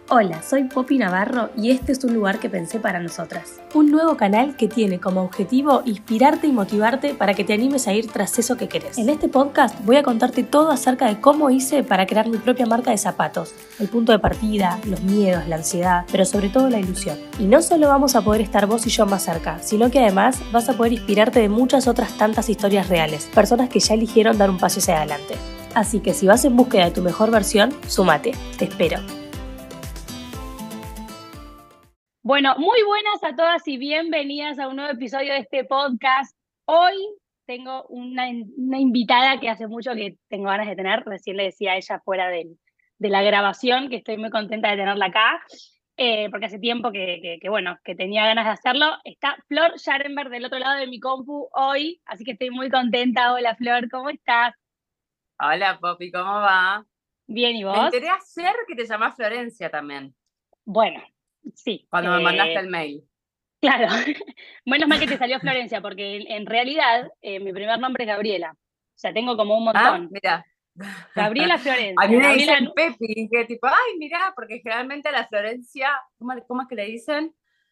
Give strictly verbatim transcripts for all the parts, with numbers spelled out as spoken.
Hola, soy Poppy Navarro y este es un lugar que pensé para nosotras. Un nuevo canal que tiene como objetivo inspirarte y motivarte para que te animes a ir tras eso que querés. En este podcast voy a contarte todo acerca de cómo hice para crear mi propia marca de zapatos, el punto de partida, los miedos, la ansiedad, pero sobre todo la ilusión. Y no solo vamos a poder estar vos y yo más cerca, sino que además vas a poder inspirarte de muchas otras tantas historias reales, personas que ya eligieron dar un paso hacia adelante. Así que si vas en búsqueda de tu mejor versión, súmate, te espero. Bueno, muy buenas a todas y bienvenidas a un nuevo episodio de este podcast. Hoy tengo una, una invitada que hace mucho que tengo ganas de tener. Recién le decía a ella fuera de, de la grabación que estoy muy contenta de tenerla acá, eh, porque hace tiempo que, que, que, bueno, que tenía ganas de hacerlo. Está Flor Scharenberg del otro lado de mi compu hoy, así que estoy muy contenta. Hola Flor, ¿cómo estás? Hola, Poppy, ¿cómo va? Bien, ¿y Me vos? enteré ayer que te llamás Florencia también, Bueno, sí. cuando me mandaste Eh, el mail. Claro, menos mal que te salió Florencia, porque en, en realidad eh, mi primer nombre es Gabriela. O sea, tengo como un Ah, montón. mira. Gabriela A mí Florencia, me Gabriela. dicen Pepi, que tipo, ay, mira, porque generalmente a la Florencia, ¿cómo, cómo es que le dicen?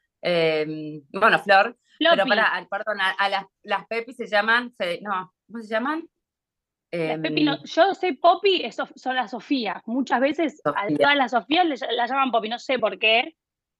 Eh, bueno, Flor, pero Floppy. para, perdón, a, a las, las Pepi se llaman, se- no, ¿cómo se llaman? Las Eh, Pepi no, yo sé Poppy, eso son las Sofía. Muchas veces a Sofía. todas las Sofías le- la llaman Poppy, no sé por qué.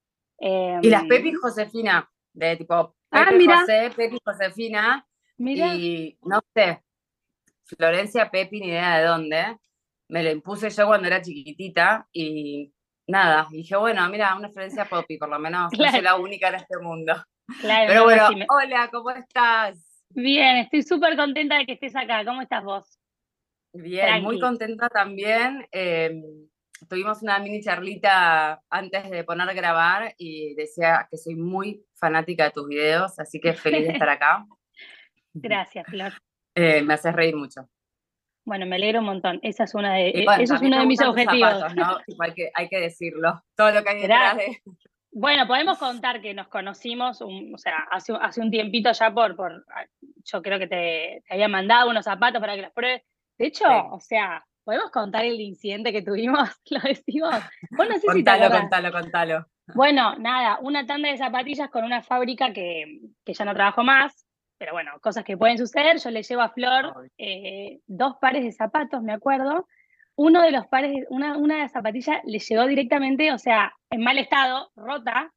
Eh, Y las Pepi Josefina, de tipo ah, Pepe mira, José, Pepi Josefina, mira. y no sé, Florencia Pepi, ni idea de dónde. Me lo impuse yo cuando era chiquitita y nada, dije, bueno, mira, una Florencia Poppy, por lo menos no soy Claro, la única en este mundo. claro, Pero no, no, bueno, sí. Me... hola, ¿cómo estás? Bien, estoy súper contenta de que estés acá. ¿Cómo estás vos? Bien, muy Tranqui. contenta también. Eh, tuvimos una mini charlita antes de poner a grabar y decía que soy muy fanática de tus videos, así que feliz de estar acá. Gracias, Flor. Eh, me haces reír mucho. Bueno, me alegro un montón. Esa es una de, Y e- bueno, eso es también uno me de mis gustan tus objetivos. zapatos, ¿no? Tipo, hay que, hay que decirlo, todo lo que hay detrás Gracias. de... Bueno, podemos contar que nos conocimos, un- o sea, hace, hace un tiempito ya por, por, yo creo que te, te había mandado unos zapatos para que los pruebes. De hecho, Sí. o sea, podemos contar el incidente que tuvimos, lo decimos. Vos no sé si te Contalo, acordás. contalo, contalo. Bueno, nada, una tanda de zapatillas con una fábrica que, que ya no trabajo más, pero bueno, cosas que pueden suceder. Yo le llevo a Flor Ay, eh, dos pares de zapatos, me acuerdo. Uno de los pares, una, una de las zapatillas le llegó directamente, o sea, en mal estado, rota.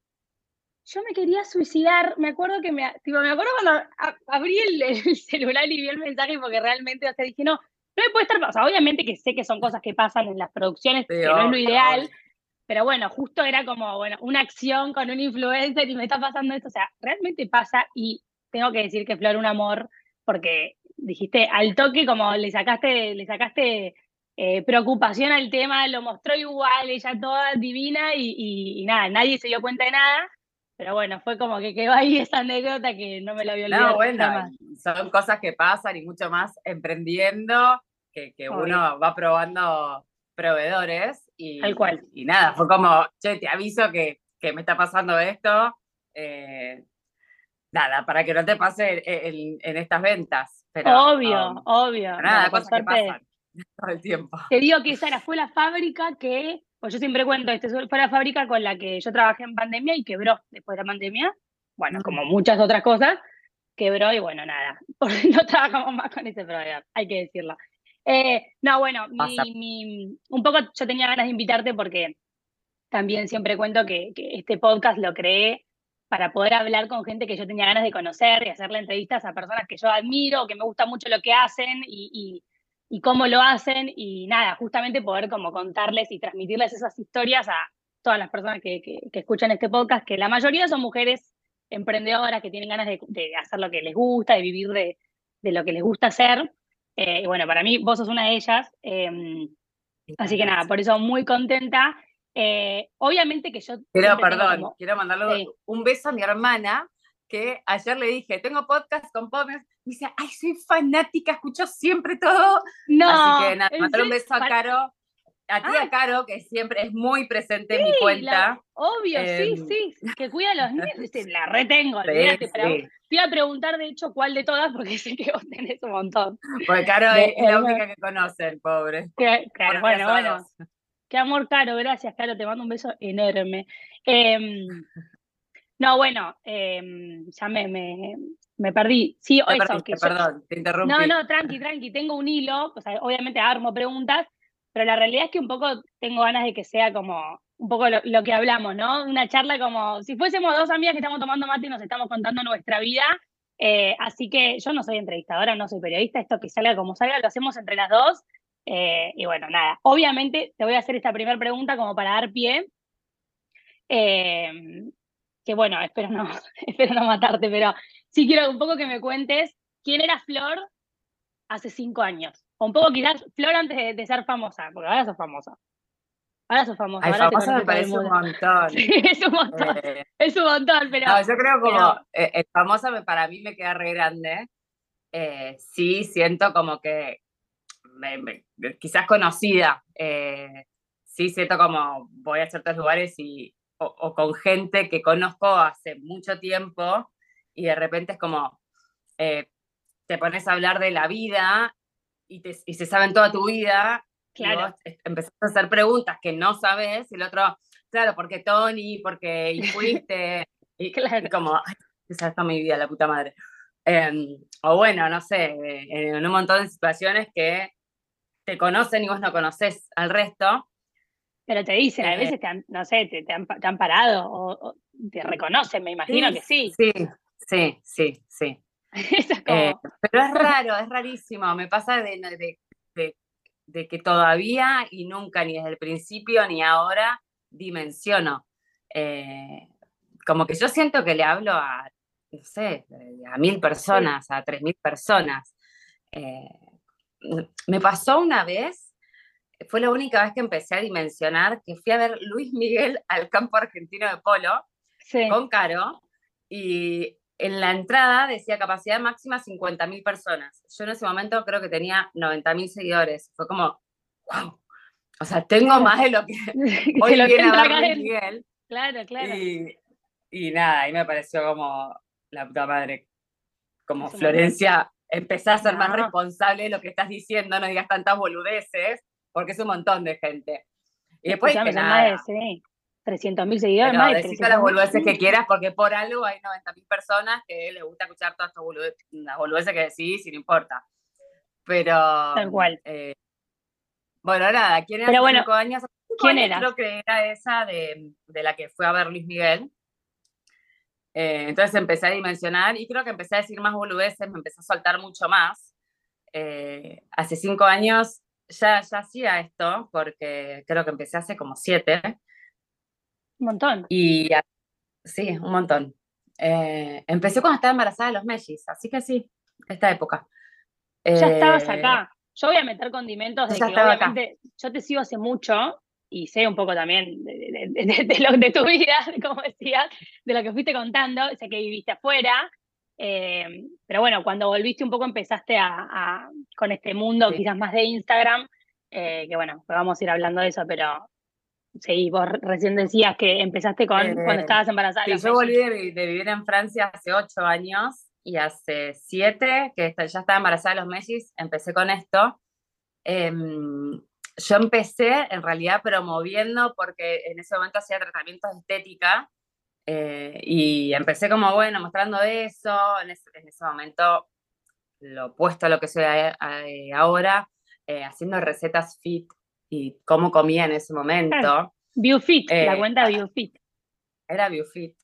Yo me quería suicidar, me acuerdo que me, tipo, me acuerdo cuando a- abrí el, el celular y vi el mensaje porque realmente, o sea, dije, no, no me puede estar pasando. O sea, obviamente que sé que son cosas que pasan en las producciones, sí, que no es lo obvio, ideal, obvio. pero bueno, justo era como, bueno, una acción con un influencer y me está pasando esto. O sea, realmente pasa y tengo que decir que Flor, un amor, porque dijiste al toque como le sacaste, le sacaste eh, preocupación al tema, lo mostró igual, ella toda divina y, y, y nada, nadie se dio cuenta de nada. Pero bueno, fue como que quedó ahí esa anécdota que no me la voy a No, olvidar bueno, nunca más. y son cosas que pasan y mucho más emprendiendo, que, que Obvio, uno va probando proveedores tal y, cual. y nada, fue como, che, te aviso que, que me está pasando esto, eh, nada, para que no te pase en, en estas ventas, pero Obvio, um, obvio. nada, Bueno, por cosas que suerte pasan todo el tiempo. te digo que esa era, fue la fábrica que, pues yo siempre cuento, este fue la fábrica con la que yo trabajé en pandemia y quebró después de la pandemia. Bueno, como Mm, muchas otras cosas, quebró y bueno, nada, no trabajamos más con ese proveedor, hay que decirlo. Eh, no, bueno, pasa. mi, mi, un poco yo tenía ganas de invitarte porque también siempre cuento que, que este podcast lo creé para poder hablar con gente que yo tenía ganas de conocer y hacerle entrevistas a personas que yo admiro, que me gusta mucho lo que hacen y, y, y cómo lo hacen y nada, justamente poder como contarles y transmitirles esas historias a todas las personas que, que, que escuchan este podcast, que la mayoría son mujeres emprendedoras que tienen ganas de, de hacer lo que les gusta, de vivir de, de lo que les gusta hacer. Eh, y bueno, para mí vos sos una de ellas. Eh, Muchas así que nada, gracias. por eso muy contenta. Eh, obviamente que yo Quiero, siempre tengo perdón, como, quiero mandarle sí. un beso a mi hermana, que ayer le dije, tengo podcast con Pome. Me dice, ay, soy fanática, escucho siempre todo. Así que No, nada, en mandar un serio. beso a Para- Caro, a ti a ah, Caro, que siempre es muy presente en mi sí, la- cuenta. obvio, Eh, sí, sí, que cuida a los niños, sí, la retengo, sí, olvídate, pero sí, te iba a preguntar de hecho cuál de todas, porque sé que vos tenés un montón porque Caro de es, es la hermanos. única que conoce, el pobre. Que- Claro, Buenos días bueno, a bueno, dos. Qué amor, Caro, gracias, Caro, te mando un beso enorme. Em, no, bueno, em, ya me, me, me perdí. Sí, Te eso, que perdiste, yo, perdón, te no, interrumpí. no, tranqui, tranqui, tengo un hilo, o sea, obviamente armo preguntas, pero la realidad es que un poco tengo ganas de que sea como un poco lo, lo que hablamos, ¿no? Una charla como si fuésemos dos amigas que estamos tomando mate y nos estamos contando nuestra vida. Eh, así que yo no soy entrevistadora, no soy periodista, esto que salga como salga, lo hacemos entre las dos. Eh, y bueno, nada, obviamente te voy a hacer esta primera pregunta como para dar pie. Eh, que bueno, espero no, espero no matarte, pero sí quiero un poco que me cuentes quién era Flor hace cinco años. O un poco quizás Flor antes de, de ser famosa, porque ahora sos famosa. Ahora sos famosa, Ay, ahora te famosa me conoce todo el parece un mundo. montón. Sí, es un montón, Eh, es un montón, pero, no, yo creo como, pero eh, el famosa me, para mí me queda re grande. Eh, sí, siento como que me- me- quizás conocida. Eh, sí, siento como voy a ciertos lugares y, o, o con gente que conozco hace mucho tiempo y de repente es como, eh, te pones a hablar de la vida y, te, y se saben toda tu vida y vos claro, empezás a hacer preguntas que no sabes y el otro, claro, porque Tony, porque y fuiste, y, y claro. como, ay, esa está mi vida, la puta madre. Eh, o bueno, no sé, en un montón de situaciones que te conocen y vos no conoces al resto. Pero te dicen, a Eh, veces te han, no sé, te, te han, te han parado o, o te reconocen, me imagino sí, que sí. sí, sí, sí, sí. Eso es Eh, como, pero es raro, es rarísimo. Me pasa de, de, de, de que todavía y nunca, ni desde el principio ni ahora, dimensiono. Eh, como que yo siento que le hablo a, no sé, a mil sí, personas, a tres mil personas. Eh, Me pasó una vez, fue la única vez que empecé a dimensionar, que fui a ver Luis Miguel al campo argentino de polo sí, con Caro y en la entrada decía capacidad máxima cincuenta mil personas. Yo en ese momento creo que tenía noventa mil seguidores. Fue como, wow, o sea, tengo claro. más de lo que De hoy lo que viene a entra ver acá Luis adentro. Miguel. Claro, claro. Y, y nada, ahí me pareció como la puta madre, como Es un montón. Florencia, empezá a ser más No, responsable de lo que estás diciendo, no digas tantas boludeces, porque es un montón de gente. Y después escúchame, dije, son más de, nada, sí, trescientos mil seguidores, pero más de decí todas trescientos las mil. boludeces que Sí, quieras, porque por algo hay noventa mil personas que les gusta escuchar todas estas boludeces, las boludeces que decís y no importa. Pero, tal cual. eh, bueno, nada, ¿quién era Pero hace bueno, cinco años? Hace cinco ¿quién años eras? creo que era esa de, de la que fue a ver Luis Miguel. Eh, entonces empecé a dimensionar y creo que empecé a decir más boludeces, me empecé a soltar mucho más. Eh, hace cinco años ya, ya hacía esto, porque creo que empecé hace como siete. Un montón. Y sí, un montón. Eh, empecé cuando estaba embarazada de los mellis, así que sí, esta época. Ya estabas Eh, acá. Yo voy a meter condimentos yo de ya que estaba acá. obviamente yo te sigo hace mucho y sé un poco también de, de, de, de lo, de tu vida, como decías, de lo que fuiste contando, sé que viviste afuera, eh, pero bueno, cuando volviste un poco empezaste a, a con este mundo Sí. quizás más de Instagram, eh, que bueno, vamos a ir hablando de eso, pero sí, vos recién decías que empezaste con cuando Eh, estabas embarazada de sí, los yo volví mellizos. de, vi- de vivir en Francia hace ocho años y hace siete, que esta- ya estaba embarazada de los mellis, empecé con esto. Em, yo empecé en realidad promoviendo, porque en ese momento hacía tratamientos de estética. Eh, y empecé como, bueno, mostrando eso, en ese, en ese momento lo opuesto a lo que soy a- a- ahora, eh, haciendo recetas fit y cómo comía en ese Claro, momento. BioFit, la Eh, cuenta BioFit. Era biofit.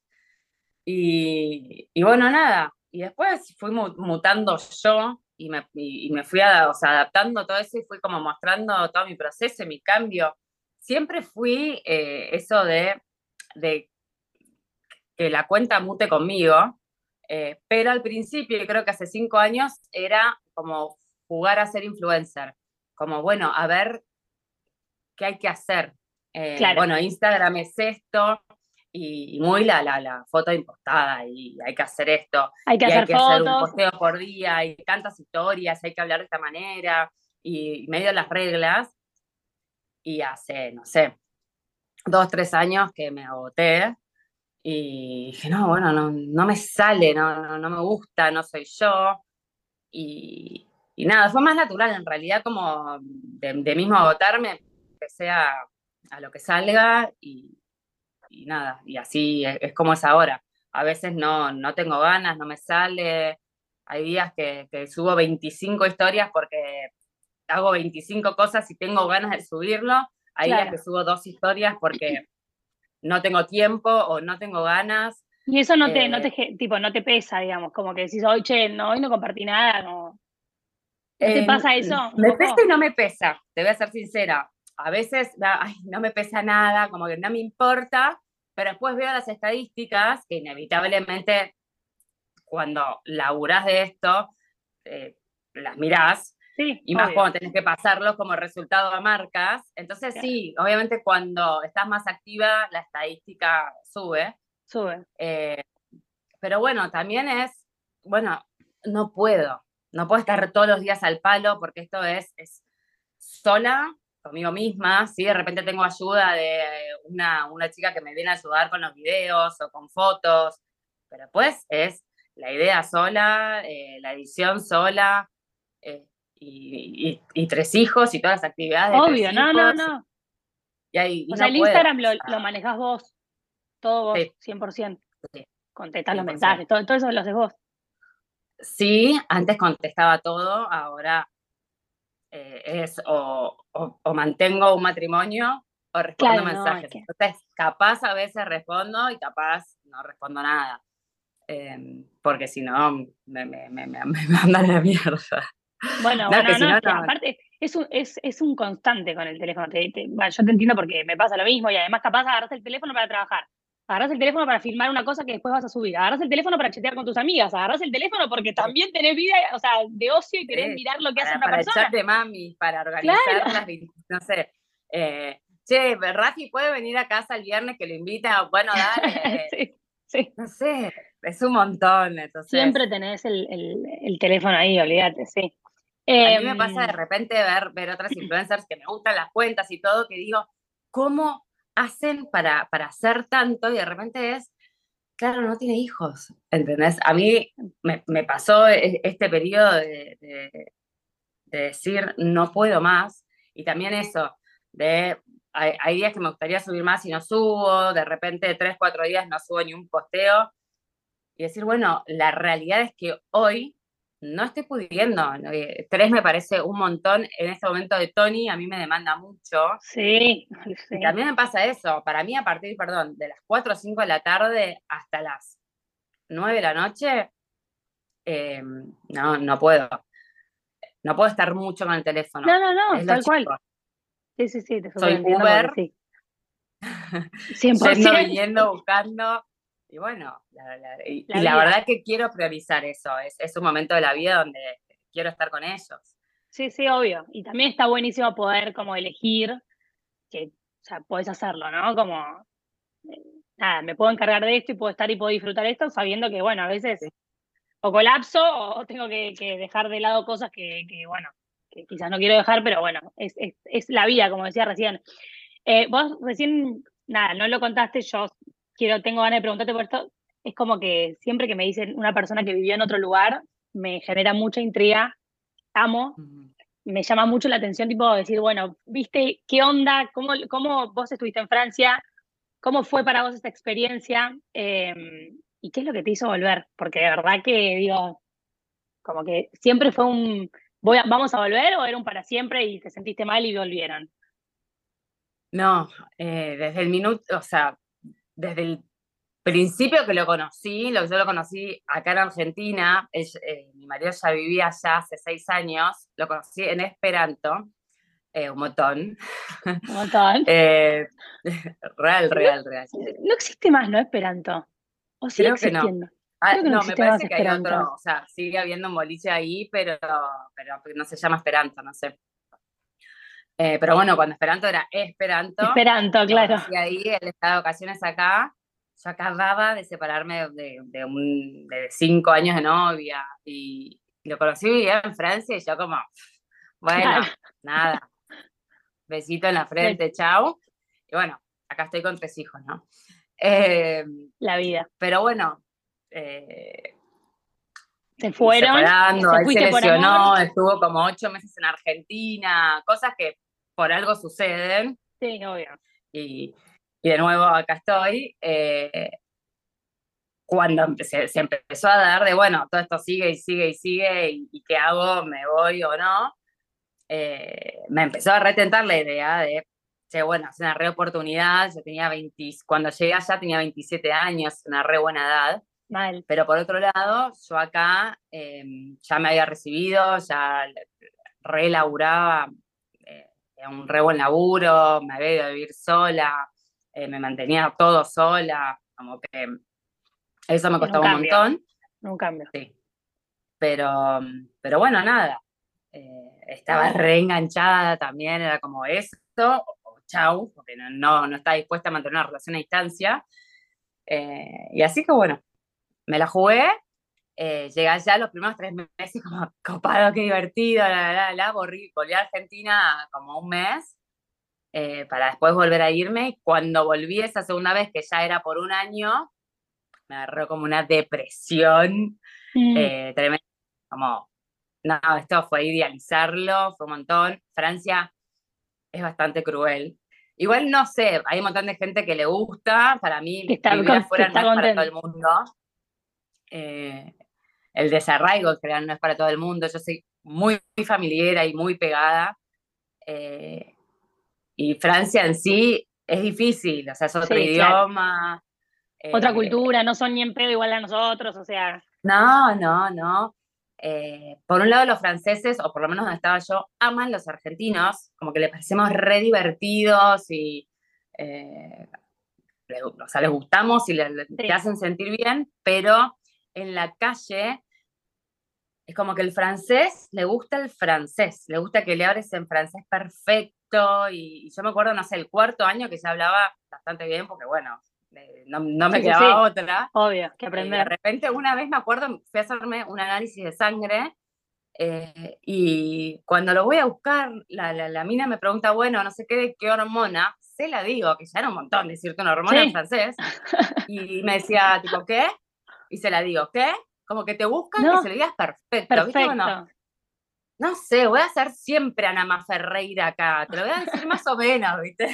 Y, y bueno, nada. Y después fui mu- mutando yo y me, y, y me fui a, o sea, adaptando a todo eso y fui como mostrando todo mi proceso y mi cambio. Siempre fui eh, eso de, de que la cuenta mute conmigo, eh, pero al principio, y creo que hace cinco años, era como jugar a ser influencer, como bueno, a ver qué hay que hacer. Eh, Claro, bueno, Instagram es esto, y, y muy la, la, la foto impostada, y hay que hacer esto, hay que y hay hacer que hacer un fotos. posteo por día, y tantas historias, hay que hablar de esta manera, y medio las reglas, y hace, no sé, dos, tres años que me agoté, y dije, no, bueno, no, no me sale, no, no, no me gusta, no soy yo. Y, y nada, fue más natural en realidad, como de, de mismo agotarme, empecé a, a lo que salga y, y nada, y así es, es como es ahora. A veces no, no tengo ganas, no me sale. Hay días que, que subo veinticinco historias porque hago veinticinco cosas y tengo ganas de subirlo. Hay días que Claro. subo dos historias porque no tengo tiempo o no tengo ganas. Y eso no te, no Eh, te, ge- tipo, no te pesa, digamos, como que decís, hoy, che, no, hoy no compartí nada, no. ¿No te eh, pasa eso un Me pesa y poco? no me pesa, te voy a ser sincera. A veces ay, no me pesa nada, como que no me importa, pero después veo las estadísticas que inevitablemente cuando laburás de esto, eh, las mirás, Sí, y más obvio. cuando tenés que pasarlos como resultado a marcas. Entonces Claro. sí, obviamente cuando estás más activa, la estadística sube. Sube. Eh, pero bueno, también es, bueno, no puedo, no puedo estar todos los días al palo porque esto es, es sola conmigo misma, ¿sí? De repente tengo ayuda de una, una chica que me viene a ayudar con los videos o con fotos, pero pues es la idea sola, eh, la edición sola, eh, y, y, y, tres hijos y todas las actividades de tres Obvio, no, no, hijos, no. y, ahí, O y sea, no el puedo. Instagram O lo, lo sea, manejás vos, todo vos, sí, cien por ciento. sí, Contestás los cien por ciento. mensajes, todo, todo eso lo haces vos. Sí, antes contestaba todo, ahora eh, es o, o, o, mantengo un matrimonio o respondo Claro, no, es mensajes. que. Entonces, capaz a veces respondo y capaz no respondo nada, eh, porque si no, me, me, me, me, me mandan a la mierda. Bueno, No, que bueno, si no, no, es que no. aparte es un, es, es un constante con el teléfono. Te- te- bueno, yo te entiendo porque me pasa lo mismo y además capaz agarras el teléfono para trabajar, agarras el teléfono para filmar una cosa que después vas a subir, agarras el teléfono para chatear con tus amigas, agarras el teléfono porque Sí, también tenés vida, o sea, de ocio y querés sí, mirar lo que hace para, una para el chat persona. de mami, para Claro, organizar las, no sé, eh, che, Rafi puede venir a casa el viernes que lo invita, bueno, dale, eh, sí, sí. no sé, es un montón, Siempre entonces tenés el, el, el teléfono ahí, olvídate, sí. a mí me pasa de Em, repente ver, ver otras influencers que me gustan las cuentas y todo, que digo, ¿cómo hacen para, para hacer tanto? Y de repente es, claro, no tiene hijos, ¿entendés? A mí me, me pasó e- este periodo de, de, de decir, no puedo más, y también eso, de, hay, hay días que me gustaría subir más y no subo, de repente tres, cuatro días no subo ni un posteo, y decir, bueno, la realidad es que hoy no estoy pudiendo. Eh, Tres me parece un montón. En este momento de Tony, a mí me demanda mucho. sí, Y sí. también me pasa eso. Para mí, a partir, perdón, de las cuatro o cinco de la tarde hasta las nueve de la noche, eh, no, no puedo. No puedo estar mucho con el teléfono. No, no, no, Es lo tal cual. chico. Sí, sí, sí, te súper Soy entiendo porque Uber, sí, cien por yendo, ciento viniendo, buscando. Y bueno, la, la, y, y la la vida. verdad que quiero priorizar eso. Es, es un momento de la vida donde quiero estar con ellos. Sí, sí, obvio. Y también está buenísimo poder como elegir que, o sea, podés hacerlo, ¿no? Como, eh, nada, me puedo encargar de esto y puedo estar y puedo disfrutar esto sabiendo que, bueno, a veces o colapso o tengo que, que dejar de lado cosas que, que, bueno, que quizás no quiero dejar, pero bueno, es, es, es la vida, como decía recién. Eh, vos recién, nada, no lo contaste, yo quiero, tengo ganas de preguntarte por esto. Es como que siempre que me dicen una persona que vivió en otro lugar, me genera mucha intriga, amo, Ujú. me llama mucho la atención, tipo, decir, bueno, ¿viste qué onda? ¿Cómo, cómo vos estuviste en Francia? ¿Cómo fue para vos esta experiencia? Eh, ¿Y qué es lo que te hizo volver? Porque de verdad que, digo, como que siempre fue un, voy a- ¿vamos a volver o era un para siempre y te sentiste mal y volvieron? No, eh, desde el minuto, o sea, desde el principio que lo conocí, lo que yo lo conocí acá en Argentina, él- eh, mi marido ya vivía allá hace seis años, lo conocí en Esperanto, eh, un montón. Un montón. Eh, real, No, real, real. no existe más, ¿no? Esperanto. ¿O sigue Creo que no. existiendo? Ah, Creo que no no, me existe más parece que hay Esperanto. otro, o sea, sigue habiendo un boliche ahí, pero, pero no se llama Esperanto, no sé. Eh, pero bueno, cuando Esperanto era Esperanto, Esperanto, lo claro. conocí ahí, él estaba de vacaciones acá. Yo acababa de separarme de, de, un, de cinco años de novia y lo conocí, vivía en Francia y yo como, Claro. bueno, nada, besito en la De frente, chau. Y bueno, acá estoy con tres hijos, ¿no? Eh, la vida. pero bueno, eh, Se y se fue fueron, dando, te él se fuiste por amor. lesionó, estuvo como ocho meses en Argentina, cosas que por algo suceden. Sí, obvio. y, y de nuevo acá estoy. Eh, cuando empecé, se empezó a dar de, bueno, todo esto sigue y sigue y sigue, y, y ¿qué hago? ¿Me voy o no? Eh, me empezó a retentar la idea de, che, bueno, es una re oportunidad. Yo tenía veinte, cuando llegué allá tenía veintisiete años, una re buena edad. Mal. Pero por otro lado, yo acá eh, ya me había recibido, ya re laburaba, eh, era un re buen laburo, me había ido a vivir sola, eh, me mantenía todo sola, como que eso me En un costaba un cambio, montón, en un cambio. sí. Pero, pero bueno, nada, eh, estaba re enganchada también, era como esto, o chau, porque no, no, no estaba dispuesta a mantener una relación a distancia. Eh, y así que bueno, me la jugué. Eh, llegué allá los primeros tres meses como copado, qué divertido, la, la, la, la, volví, volví a Argentina como un mes, eh, para después volver a irme, y cuando volví esa segunda vez, que ya era por un año, me agarró como una depresión Mm, eh, tremenda, como, no, esto fue idealizarlo, fue un montón. Francia es bastante cruel. Igual no sé, hay un montón de gente que le gusta, para que mí está, vivir con- que afuera no está es para todo contento. el mundo. Eh, el desarraigo en general no es para todo el mundo. Yo soy muy, muy familiera y muy pegada. eh, y Francia en sí es difícil, o sea, es otro Sí, claro. idioma. Otra eh, cultura, no son ni en pedo igual a nosotros, o sea, no, no, no. Eh, por un lado, los franceses, o por lo menos donde estaba yo, aman los argentinos, como que les parecemos re divertidos y, eh, les- o sea, les gustamos y le- le- te sí, hacen sentir bien, pero en la calle es como que el francés le gusta el francés, le gusta que le hables en francés perfecto. Y, y yo me acuerdo, no sé, el cuarto año que ya hablaba bastante bien, porque bueno, eh, no, no me sí, sí, quedaba sí, otra. obvio, que Eh, y de aprender. repente una vez me acuerdo, fui a hacerme un análisis de sangre, eh, y cuando lo voy a buscar, la, la, la mina me pregunta, bueno, no sé qué, de qué hormona, se la digo, que ya era un montón decirte una hormona en Sí, francés, y me decía, tipo, ¿qué? Y se la digo, ¿qué? Como que te buscan que se no, lo digas perfecto, ¿viste? Bueno, perfecto. no sé, voy a ser siempre Ana Má Ferreira acá, te lo voy a decir más o menos, ¿viste?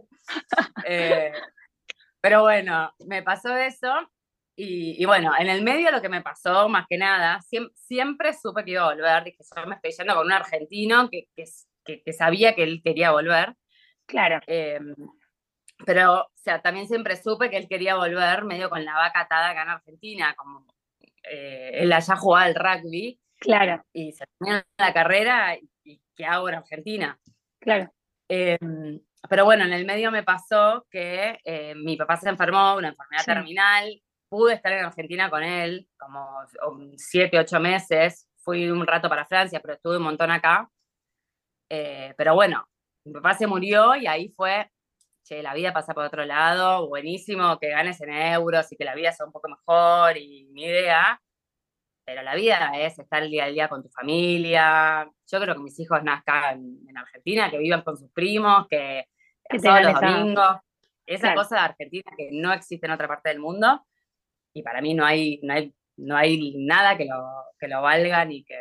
Eh, pero bueno, me pasó eso. Y, y bueno, en el medio lo que me pasó, más que nada, siem- siempre supe que iba a volver. Dije, yo me estoy yendo con un argentino que, que, que- que sabía que él quería volver. Claro, Eh, pero, o sea, también siempre supe que él quería volver medio con la vaca atada acá en Argentina, como eh, él allá jugaba al rugby claro, y se terminó la carrera, y, y ¿qué hago en Argentina? claro. Eh, pero bueno, en el medio me pasó que eh, mi papá se enfermó, una enfermedad Sí. terminal. Pude estar en Argentina con él como um, siete, ocho meses. Fui un rato para Francia, pero estuve un montón acá. Eh, pero bueno, mi papá se murió y ahí fue, che, la vida pasa por otro lado, buenísimo que ganes en euros y que la vida sea un poco mejor y ni idea. Pero la vida es estar el día a día con tu familia. Yo creo que mis hijos nazcan en Argentina, que vivan con sus primos, que Que asados tengan los esa, domingos. Esa claro. cosa de Argentina que no existe en otra parte del mundo. Y para mí no hay, no hay, no hay nada que lo, que lo valga ni que.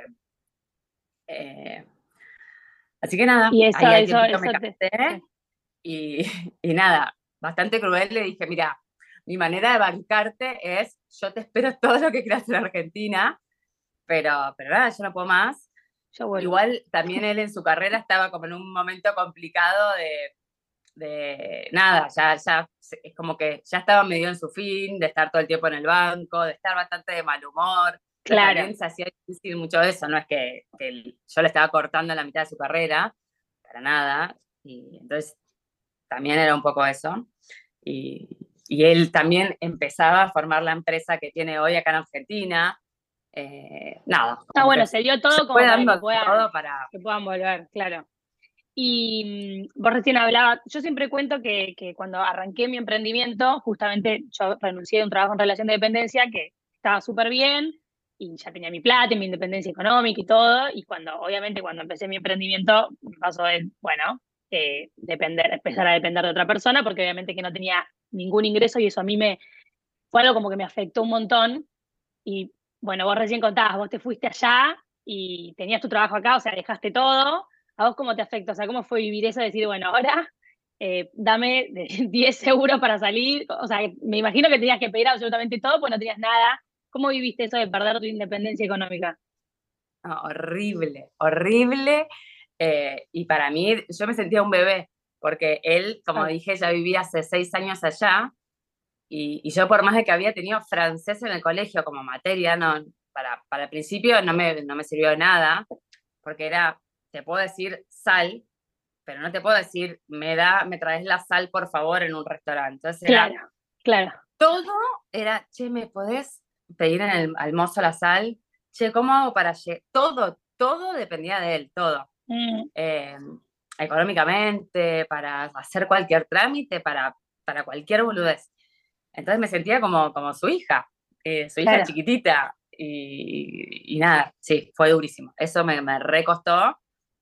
eh, Así que nada, Y eso, ahí al eso, tiempito me eso te, casé, sí. y, y nada, bastante cruel. Le dije, mira, mi manera de bancarte es, yo te espero todo lo que quieras en Argentina, pero, pero nada, yo no puedo más. Yo vuelvo. Igual también él en su carrera estaba como en un momento complicado de, de nada, ya, ya es como que ya estaba medio en su fin, de estar todo el tiempo en el banco, de estar bastante de mal humor. Entonces Claro. también se hacía difícil mucho eso, no es que, que el- yo le estaba cortando la mitad de su carrera, para nada. Y entonces también era un poco eso. Y, y él también empezaba a formar la empresa que tiene hoy acá en Argentina. Eh, nada, Ah, como que bueno, se dio se todo fue como para que dando puedan, todo para. que puedan volver, claro. Y mm, vos recién hablabas, yo siempre cuento que, que cuando arranqué mi emprendimiento, justamente yo renuncié de un trabajo en relación de dependencia que estaba súper bien y ya tenía mi plata y mi independencia económica y todo. Y cuando, obviamente, cuando empecé mi emprendimiento, me pasó de, bueno, eh, depender, empezar a depender de otra persona, porque obviamente que no tenía ningún ingreso y eso a mí me fue algo como que me afectó un montón. Y bueno, vos recién contabas, vos te fuiste allá y tenías tu trabajo acá, o sea, dejaste todo. ¿A vos cómo te afecta? O sea, ¿cómo fue vivir eso de decir, bueno, ahora eh, dame de diez euros para salir, o sea, me imagino que tenías que pedir absolutamente todo, pues no tenías nada. ¿Cómo viviste eso de perder tu independencia económica? No, horrible, horrible. Eh, y para mí, yo me sentía un bebé, porque él, como Claro, dije, ya vivía hace seis años allá, y, y yo por más de que había tenido francés en el colegio como materia, no, para, para el principio no me, no me sirvió de nada, porque era, te puedo decir sal, pero no te puedo decir, me da, me traes la sal, por favor, en un restaurante. Entonces era, claro, claro. todo era, che, ¿me podés pedir en el almuerzo la sal? Che, ¿cómo hago para llegar? Todo, todo dependía de él, todo. Mm, Eh, económicamente, para hacer cualquier trámite, para, para cualquier boludez. Entonces me sentía como, como su hija, eh, su hija claro, chiquitita. Y, y nada, sí, fue durísimo. Eso me, me recostó.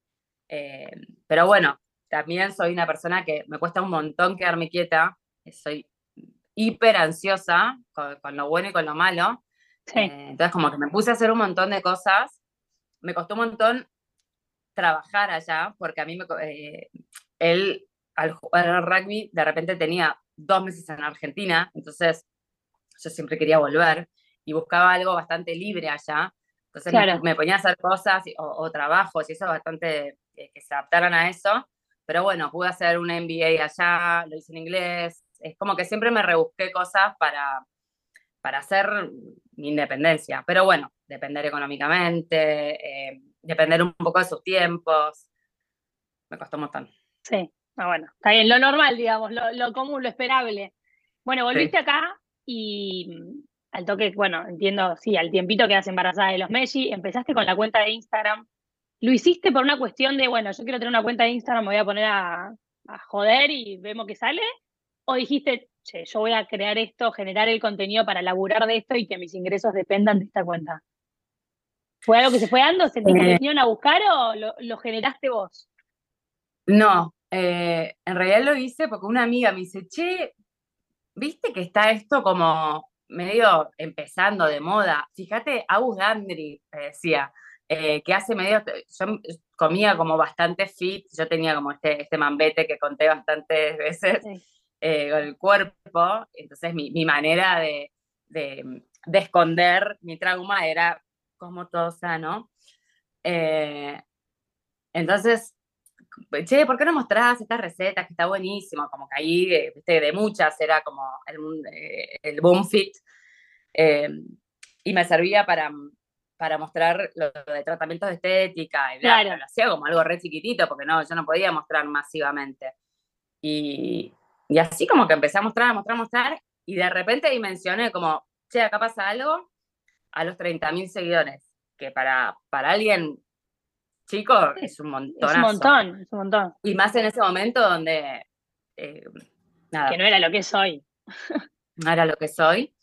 Eh, pero bueno, también soy una persona que me cuesta un montón quedarme quieta. Soy hiper ansiosa con, con lo bueno y con lo malo. sí, Eh, entonces como que me puse a hacer un montón de cosas. Me costó un montón trabajar allá, porque a mí me, eh, él al jugar al rugby de repente tenía dos meses en Argentina, entonces yo siempre quería volver y buscaba algo bastante libre allá, entonces me, claro. me ponía a hacer cosas o, o trabajos y eso bastante eh, que se adaptaran a eso, pero bueno, pude hacer un M B A allá, lo hice en inglés, es como que siempre me rebusqué cosas para, para hacer mi independencia. Pero bueno, depender económicamente, eh, depender un poco de sus tiempos, me costó un montón. Sí, ah, bueno, está bien, lo normal, digamos, lo, lo común, lo esperable. Bueno, Sí. volviste acá y mm, al toque, bueno, entiendo, sí, al tiempito quedas embarazada de los Messi, empezaste con la cuenta de Instagram. ¿Lo hiciste por una cuestión de, bueno, yo quiero tener una cuenta de Instagram, me voy a poner a, a joder y vemos qué sale? ¿O dijiste, che, yo voy a crear esto, generar el contenido para laburar de esto y que mis ingresos dependan de esta cuenta? ¿Fue algo que se fue dando? ¿Sentiste que te Eh, vinieron a buscar o lo, lo generaste vos? no, eh, en realidad lo hice porque una amiga me dice, che, ¿viste que está esto como medio empezando de moda? Fíjate, Agus Gandri, me decía, eh, que hace medio, yo comía como bastante fit, yo tenía como este, este mambete que conté bastantes veces Sí, eh, con el cuerpo, entonces mi, mi manera de, de, de, esconder mi trauma era como todo sano. Eh, entonces, che, ¿por qué no mostrás estas recetas que está buenísimo? Como que ahí, eh, viste, de muchas era como el, eh, el boom fit. Eh, y me servía para, para mostrar lo de tratamientos de estética y bla, pero claro. lo hacía como algo re chiquitito porque no, yo no podía mostrar masivamente. Y, y así como que empecé a mostrar, a mostrar, a mostrar, y de repente dimensioné como, che, acá pasa algo, a los treinta mil seguidores, que para, para alguien chico es un Es un montonazo. montón, es un montón. Y más en ese momento donde, eh, Que nada, no era lo que es hoy. no era lo que soy.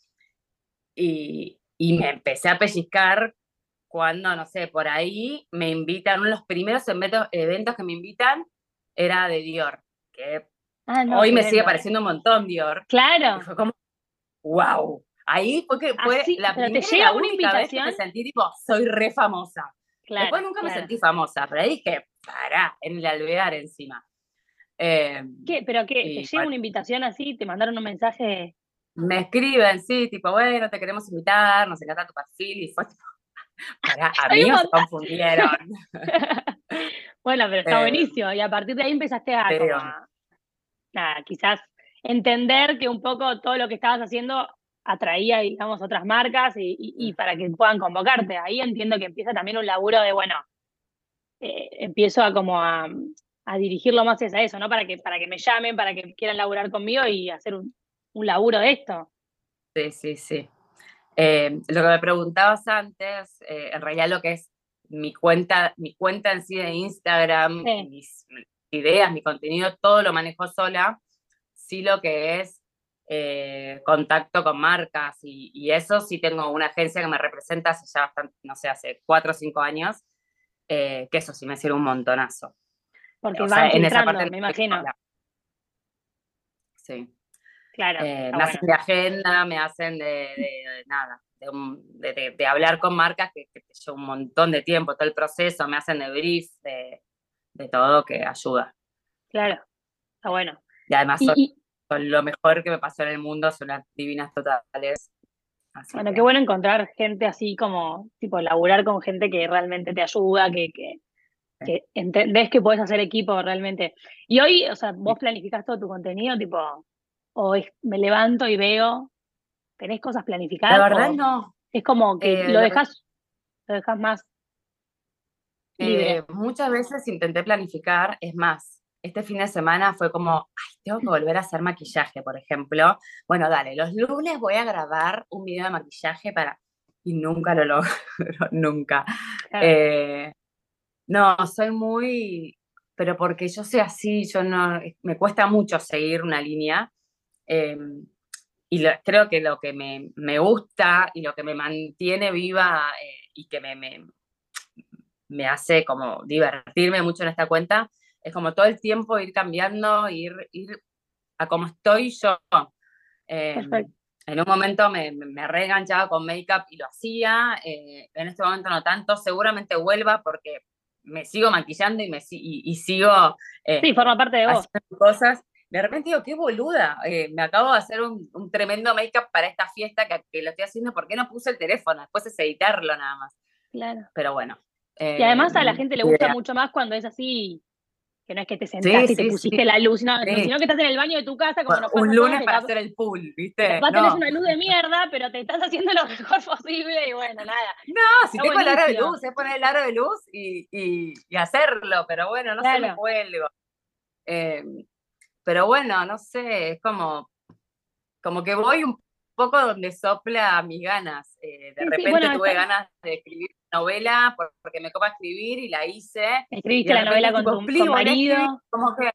Y, y me empecé a pellizcar cuando, no sé, por ahí me invitan, uno de los primeros eventos, eventos que me invitan era de Dior, que Ah, no, hoy me sigue tremendo. pareciendo un montón Dior. Y Claro, fue como, wow. Ahí fue que fue así, la pero te primera y llega la una única vez que invitación. me sentí tipo, soy re famosa. Después Claro, nunca me claro. sentí famosa, pero ahí dije, pará, en el alvear encima. Eh, ¿Qué? ¿Pero qué? ¿Te y llega bueno, una invitación así? ¿Te mandaron un mensaje? me escriben, sí, tipo, bueno, te queremos invitar, nos encanta tu perfil, y fue tipo, para Hay un amigos se montón. confundieron. Bueno, pero está Eh, buenísimo. Y a partir de ahí empezaste a como pero, a, nada, quizás entender que un poco todo lo que estabas haciendo atraía, digamos, otras marcas y, y, y para que puedan convocarte. Ahí entiendo que empieza también un laburo de, bueno, eh, empiezo a como a, a dirigirlo más hacia eso, ¿no? Para que, para que me llamen, para que quieran laburar conmigo y hacer un, un laburo de esto. sí, sí, sí. Eh, lo que me preguntabas antes, eh, en realidad lo que es mi cuenta, mi cuenta en sí de Instagram, Sí, mis ideas, mi contenido, todo lo manejo sola. Sí lo que es eh, contacto con marcas y, y eso sí tengo una agencia que me representa hace ya bastante, no sé, hace cuatro o cinco años, eh, que eso sí me sirve un montonazo. porque O sea, van en esa filtrando, parte no me estoy imagino. sola. Sí. Claro, Eh, está me hacen bueno. de agenda, me hacen de, de- de nada, de, un- de- de- de hablar con marcas que, que te lleva un montón de tiempo, todo el proceso, me hacen de brief, de, de todo que ayuda. Claro, está bueno. Y además Y, son, y, son lo mejor que me pasó en el mundo, son unas divinas totales. Así bueno, qué que, bueno encontrar gente así como, tipo, laburar con gente que realmente te ayuda, que, que, eh, que entendés que podés hacer equipo realmente. Y hoy, o sea, vos planificás todo tu contenido, tipo, o es- me levanto y veo, ¿tenés cosas la planificadas? verdad O no. es como que Eh, lo lo- dejas, lo dejas más libre. eh, muchas veces intenté planificar, es más, este fin de semana fue como, ay, tengo que volver a hacer maquillaje, por ejemplo. Bueno, dale, los lunes voy a grabar un video de maquillaje para... Y nunca lo logro, nunca. Claro, Eh, no, soy muy... Pero porque yo soy así, yo no... Me cuesta mucho seguir una línea. eh, y lo- creo que lo que me, me gusta y lo que me mantiene viva eh, y que me, me, me hace como divertirme mucho en esta cuenta, es como todo el tiempo ir cambiando, ir, ir a como estoy yo. Eh, perfecto. en un momento me, me reenganchaba con make-up y lo hacía, eh, en este momento no tanto, seguramente vuelva porque me sigo maquillando y, me, y, y sigo Sí, eh, forma parte de vos. haciendo cosas. De repente digo, qué boluda, eh, me acabo de hacer un, un tremendo make-up para esta fiesta que, que, lo estoy haciendo, ¿por qué no puse el teléfono? Después es editarlo nada más. Claro. Pero bueno. Y Eh, además a la gente le gusta idea. mucho más cuando es así, que no es que te Sí, sentaste y te sí, sí, pusiste la luz, no, no, sí. sino que estás en el baño de tu casa, como nos pasa Un a todos, lunes que para cap- hacer el pool, ¿viste? capaz tenés No. una luz de mierda, pero te estás haciendo lo mejor posible y bueno, nada, No, si está tengo el aro de buenísimo. luz, es poner el aro de luz y, y, y hacerlo, pero bueno, no se me Claro. cuelgo. Eh, pero bueno, no sé, es como, como que voy un poco donde sopla mis ganas. Eh, de Sí, sí, repente bueno, tuve está- ganas de escribir novela por- porque me copa escribir y la hice. Y escribiste de la repente novela es con tipo, tu pli, con volví a escribir, marido. como que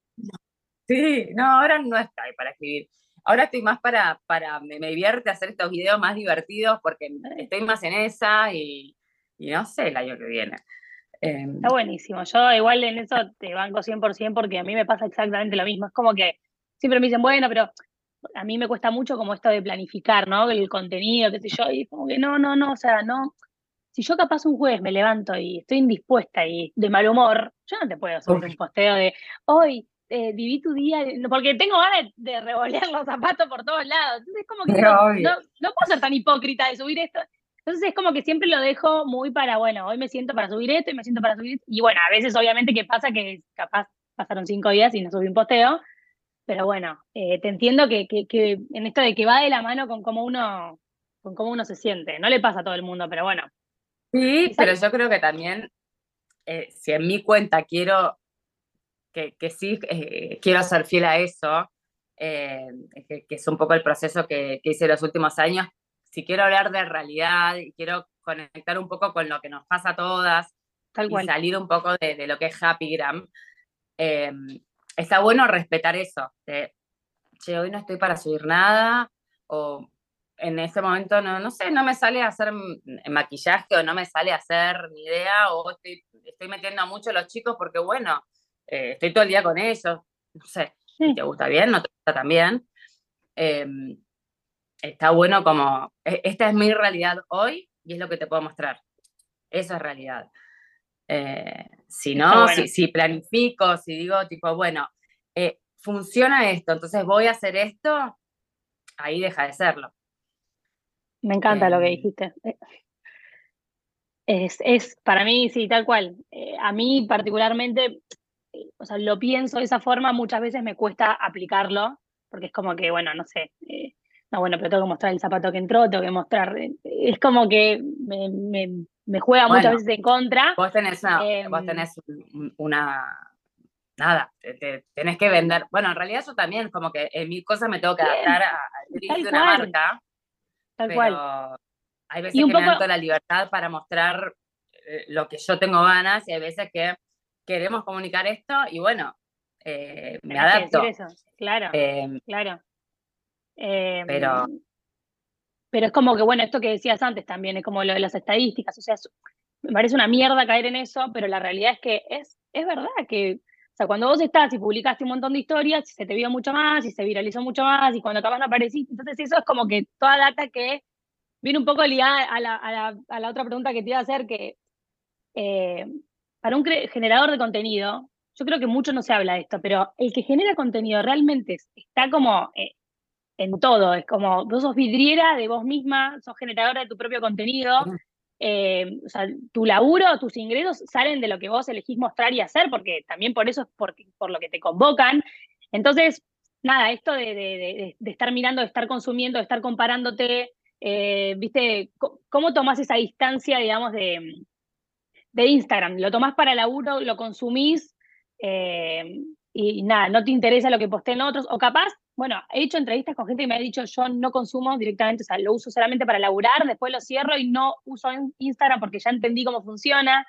sí, no, ahora no estoy para escribir. Ahora estoy más para, para me, me divierte hacer estos videos más divertidos porque Eh, estoy más en esa y, y no sé el año que viene. Eh, Está buenísimo. Yo igual en eso te banco cien por ciento porque a mí me pasa exactamente lo mismo. Es como que siempre me dicen, bueno, pero a mí me cuesta mucho como esto de planificar, ¿no? El contenido, qué sé yo, y como que no, no, no, o sea, no. Si yo capaz un jueves me levanto y estoy indispuesta y de mal humor, yo no te puedo subir un uf, posteo de hoy eh, viví tu día, no, porque tengo ganas de, de revolear los zapatos por todos lados. Entonces es como que digo, no, obvio. no puedo ser tan hipócrita de subir esto. Entonces es como que siempre lo dejo muy para, bueno, hoy me siento para subir esto y me siento para subir esto. Y bueno, a veces obviamente que pasa que capaz pasaron cinco días y no subí un posteo, pero bueno, eh, te entiendo que, que, que en esto de que va de la mano con cómo uno, con cómo uno se siente. No le pasa a todo el mundo, pero bueno. Sí, ¿Y pero sabes? yo creo que también, eh, si en mi cuenta quiero que, que sí, eh, quiero ser fiel a eso, eh, que, que, es un poco el proceso que, que hice los últimos años, si quiero hablar de realidad y quiero conectar un poco con lo que nos pasa a todas Tal y cual. salir un poco de, de lo que es Happygram, eh, está bueno respetar eso, de, che, hoy no estoy para subir nada, o en ese momento no, no sé, no me sale a hacer maquillaje o no me sale a hacer ni idea, o estoy, estoy metiendo a mucho a los chicos porque, bueno, eh, estoy todo el día con ellos, no sé, si te Sí, gusta bien, no te gusta tan bien. Eh, está bueno como, e, esta es mi realidad hoy y es lo que te puedo mostrar, eso es realidad. Eh, si está no, bueno. si, si planifico, si digo tipo, bueno, eh, funciona esto, entonces voy a hacer esto, ahí deja de serlo. Me encanta Eh, lo que dijiste. Es, es para mí, sí, tal cual. Eh, a mí particularmente, eh, o sea, lo pienso de esa forma, muchas veces me cuesta aplicarlo, porque es como que, bueno, no sé, eh, no, bueno, pero tengo que mostrar el zapato que entró, tengo que mostrar, eh, es como que me, me, me juega muchas bueno, veces en contra. vos tenés una, Eh, vos tenés un- una nada, te, te- tenés que vender. Bueno, en realidad yo también, como que en mil cosas me tengo que adaptar Bien, a- al brief tal de una cual, marca, tal cual. pero hay Y veces un que me poco, dan toda la libertad para mostrar eh, lo que yo tengo ganas y hay veces que queremos comunicar esto y bueno, eh, me tenés que decir adapto. eso, claro, Eh, claro. Eh, pero pero es como que, bueno, esto que decías antes también, es como lo de las estadísticas, o sea, es- me parece una mierda caer en eso, pero la realidad es que es, es verdad que, o sea, cuando vos estás y publicaste un montón de historias, se te vio mucho más y se viralizó mucho más y cuando acabas no apareciste, entonces eso es como que toda data que viene un poco ligada a la, a la, a la otra pregunta que te iba a hacer, que eh, para un cre- generador de contenido, yo creo que mucho no se habla de esto, pero el que genera contenido realmente es- está como eh, en todo, es como vos sos vidriera de vos misma, sos generadora de tu propio contenido, eh, o sea, tu laburo, tus ingresos salen de lo que vos elegís mostrar y hacer, porque también por eso es por, por lo que te convocan. Entonces, nada, esto de, de, de, de estar mirando, de estar consumiendo, de estar comparándote, eh, ¿viste? ¿Cómo tomás esa distancia, digamos, de, de Instagram? ¿Lo tomás para laburo, lo consumís eh, y, y nada, no te interesa lo que posteen otros? O capaz, bueno, he hecho entrevistas con gente que me ha dicho yo no consumo directamente, o sea, lo uso solamente para laburar, después lo cierro y no uso Instagram porque ya entendí cómo funciona.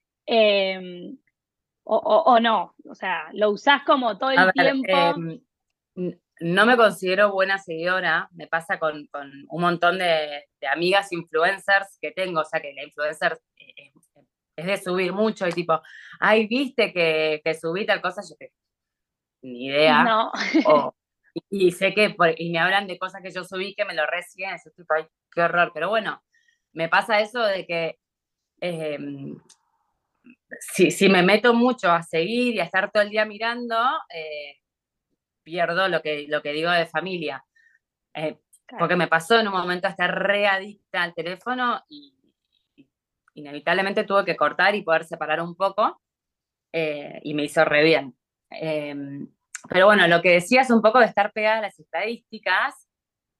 Eh, o, o, o no, o sea, lo usás como todo A el ver, tiempo. eh, no me considero buena seguidora, me pasa con, con un montón de, de, amigas influencers que tengo, o sea que la influencer es, es de subir mucho y tipo, ay, viste que, que subí tal cosa, yo que ni idea, No, o, y, y sé que, por, y me hablan de cosas que yo subí que me lo reciben, ese tipo, ay, qué horror, pero bueno, me pasa eso de que eh, si, si me meto mucho a seguir y a estar todo el día mirando, eh, pierdo lo que, lo que digo de familia. Eh, claro, porque me pasó en un momento a estar re adicta al teléfono y, y inevitablemente tuve que cortar y poder separar un poco eh, y me hizo re bien. Eh, pero bueno, lo que decías un poco de estar pegada a las estadísticas,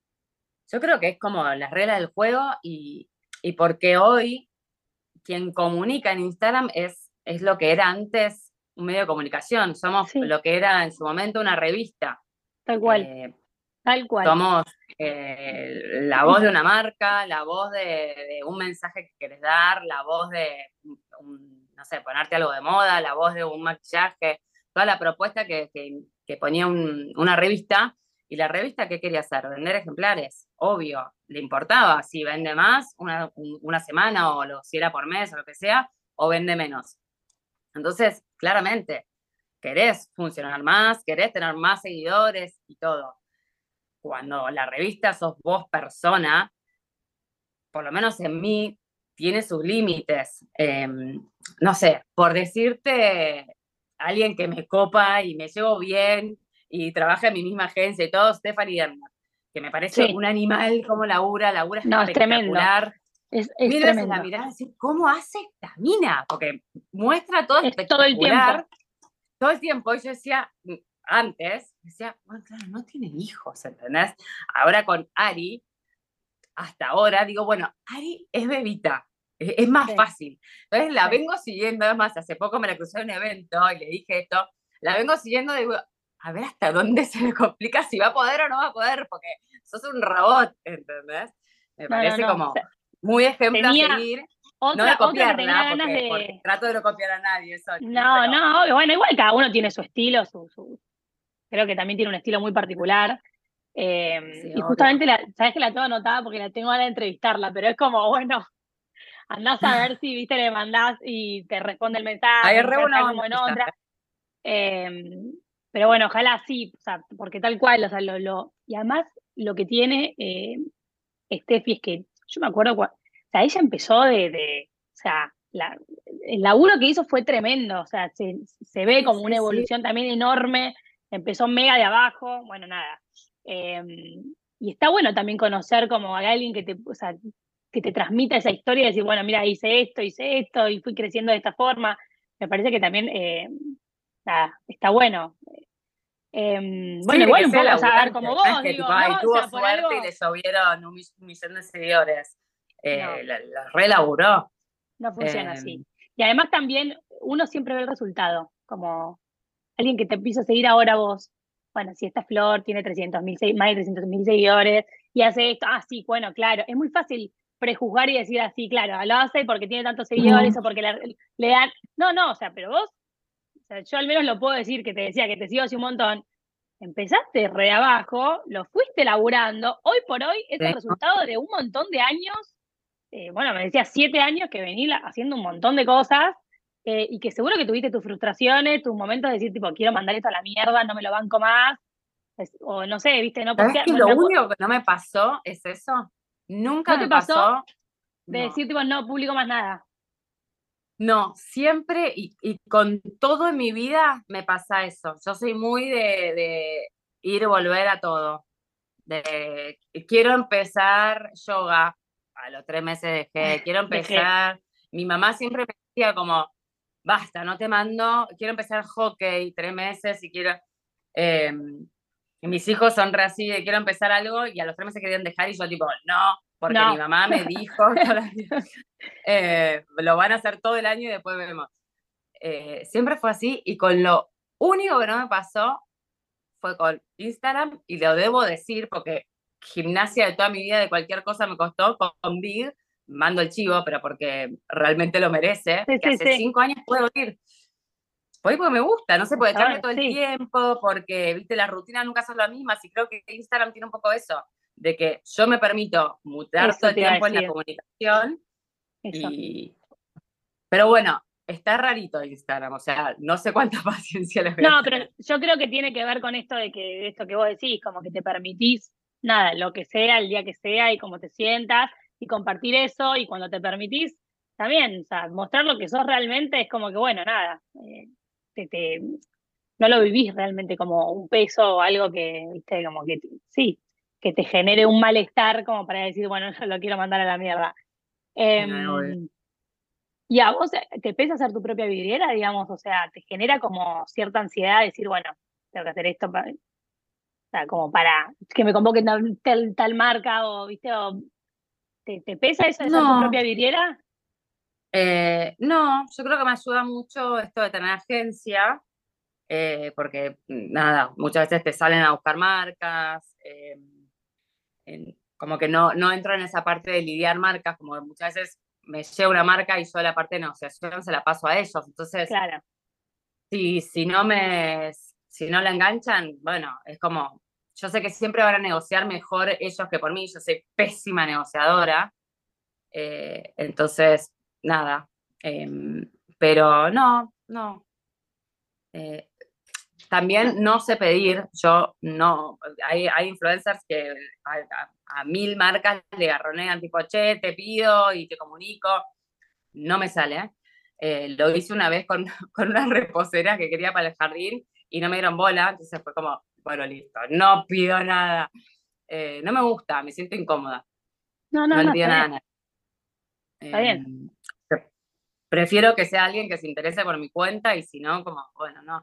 yo creo que es como las reglas del juego y, y porque hoy quien comunica en Instagram es, es lo que era antes un medio de comunicación, somos sí, lo que era en su momento una revista. tal cual, Eh, tal cual. Somos eh, la voz de una marca, la voz de, de, un mensaje que quieres dar, la voz de, un, no sé, ponerte algo de moda, la voz de un maquillaje, toda la propuesta que, que, que ponía un, una revista. ¿Y la revista qué quería hacer? Vender ejemplares, obvio. Le importaba si vende más una, una semana o lo, si era por mes o lo que sea, o vende menos. Entonces, claramente, querés funcionar más, querés tener más seguidores y todo. Cuando la revista sos vos persona, por lo menos en mí, tiene sus límites. Eh, no sé, por decirte, alguien que me copa y me llevo bien y trabaja en mi misma agencia y todo, Stephanie Denmark, que me parece Sí, un animal como labura, labura no, es tremendo, espectacular. es, es Mil veces la tremendo, mirada y decir, ¿cómo hace esta mina? Porque muestra todo es todo el tiempo. espectacular todo el tiempo. Y yo decía, antes, decía, bueno, claro, no tiene hijos, ¿entendés? Ahora con Ari, hasta ahora, digo, bueno, Ari es bebita, es, es más Sí, fácil. Entonces la sí. vengo siguiendo, además, hace poco me la crucé en un evento y le dije esto, la vengo siguiendo, digo, a ver hasta dónde se me complica si va a poder o no va a poder, porque sos un robot, ¿entendés? Me No, no, parece no. O como sea, muy ejemplo a tenía seguir, no de otra, otra que tenía copiarla, ganas porque, porque de. trato de no copiar a nadie, eso sí, No, pero no, bueno, igual cada uno tiene su estilo, su, su- creo que también tiene un estilo muy particular. Eh, sí, y obvio. justamente, la, sabes que la tengo anotada porque la tengo ganas de entrevistarla, pero es como, bueno, andás a ver si, viste, le mandás y te responde el Hay mensaje, re quizás está buena como onda en ella. otra. Eh, pero bueno, ojalá sí, o sea, porque tal cual, o sea, lo, lo, y además lo que tiene eh, Steffi es que yo me acuerdo, cua- o sea, ella empezó de, de o sea, la- el laburo que hizo fue tremendo, o sea, se, se ve Sí, como una sí, sí. evolución también enorme, empezó mega de abajo, bueno, nada. Eh, y está bueno también conocer como a alguien que te, o sea, que te transmita esa historia y decir, bueno, mira, hice esto, hice esto y fui creciendo de esta forma. Me parece que también, eh, nada, está bueno. Eh, Sí, bueno, de igual que un sea poco, o sea, a ver, laburante, como no es vos, que digo, tipo, ¿no? ay, O tuvo sea, por suerte y algo, le llovieron un, mi- un millón de seguidores. no. Eh, la, la relaburó. No funciona Eh, así. Y además también uno siempre ve el resultado, como alguien que te empieza a seguir ahora vos. Bueno, si esta Flor tiene trescientos mil, más de trescientos mil seguidores y hace esto, ah, sí, bueno, claro, es muy fácil prejuzgar y decir así, claro, lo hace porque tiene tantos seguidores o porque le, le dan... No, no, o sea, pero vos, o sea, yo al menos lo puedo decir, que te decía que te sigo hace un montón, empezaste re abajo, lo fuiste laburando, hoy por hoy es el sí, resultado de un montón de años eh, bueno, me decías siete años que venís haciendo un montón de cosas eh, y que seguro que tuviste tus frustraciones, tus momentos de decir, tipo, quiero mandar esto a la mierda, no me lo banco más, es- o no sé, viste, no ¿sabes postear, que bueno, lo me acu- único que no me pasó es eso? Nunca ¿no me te pasó pasó, de no. decir, tipo, no publico más nada? No, siempre y, y con todo en mi vida me pasa eso. Yo soy muy de, de ir y volver a todo. De, quiero empezar yoga, a los tres meses dejé, quiero Dejé. empezar, mi mamá siempre me decía como, basta, no te mando, quiero empezar hockey, tres meses y quiero, eh, y mis hijos son re así de quiero empezar algo y a los tres meses querían dejar y yo tipo, no, porque mi No. mamá me dijo, eh, lo van a hacer todo el año y después vemos. Eh, siempre fue así y con lo único que no me pasó fue con Instagram y lo debo decir porque gimnasia de toda mi vida, de cualquier cosa me costó, con Big, mando el chivo, pero porque realmente lo merece, Sí, que sí, hace sí. cinco años puedo ir. Puedo ir porque me gusta, no sé, puede Está echarme bueno, todo el sí, tiempo, porque, viste, las rutinas nunca son las mismas y creo que Instagram tiene un poco eso, de que yo me permito mutar todo eso el te iba a tiempo en la decir, comunicación eso. y... Pero bueno, está rarito Instagram, o sea, no sé cuánta paciencia les voy a No, pero tener. yo creo que tiene que ver con esto de que, esto que vos decís, como que te permitís, nada, lo que sea, el día que sea y cómo te sientas, y compartir eso, y cuando te permitís, también, o sea, mostrar lo que sos realmente es como que, bueno, nada, eh, te, te- no lo vivís realmente como un peso o algo que, viste, como que, te- sí, que te genere un malestar como para decir, bueno, yo lo quiero mandar a la mierda. No, Em, y a vos eh, te pesa hacer tu propia vidriera, digamos, o sea, te genera como cierta ansiedad decir, bueno, tengo que hacer esto para, o sea, como para que me convoquen tal, tal, tal marca o, viste, o ¿te, te pesa eso de ser tu no, propia vidriera? eh, no, yo creo que me ayuda mucho esto de tener agencia, eh, porque nada, muchas veces te salen a buscar marcas, eh, en- como que no, no entro en esa parte de lidiar marcas, como que muchas veces me llega una marca y yo la parte de negociación se la paso a ellos. Entonces, Claro, si, si no me, si no la enganchan, bueno, es como, yo sé que siempre van a negociar mejor ellos que por mí, yo soy pésima negociadora, eh, entonces, nada, eh, pero no, no. eh, También no sé pedir, yo no, hay, hay influencers que a, a- a mil marcas le garronean tipo, che, te pido y te comunico, no me sale. Eh, lo hice una vez con, con una reposera que quería para el jardín y no me dieron bola, entonces fue como, bueno, listo, no pido nada. Eh, no me gusta, me siento incómoda, no, no, no le no, pido está nada a bien, nadie. está Eh, bien. Prefiero que sea alguien que se interese por mi cuenta y si no, como, bueno, no.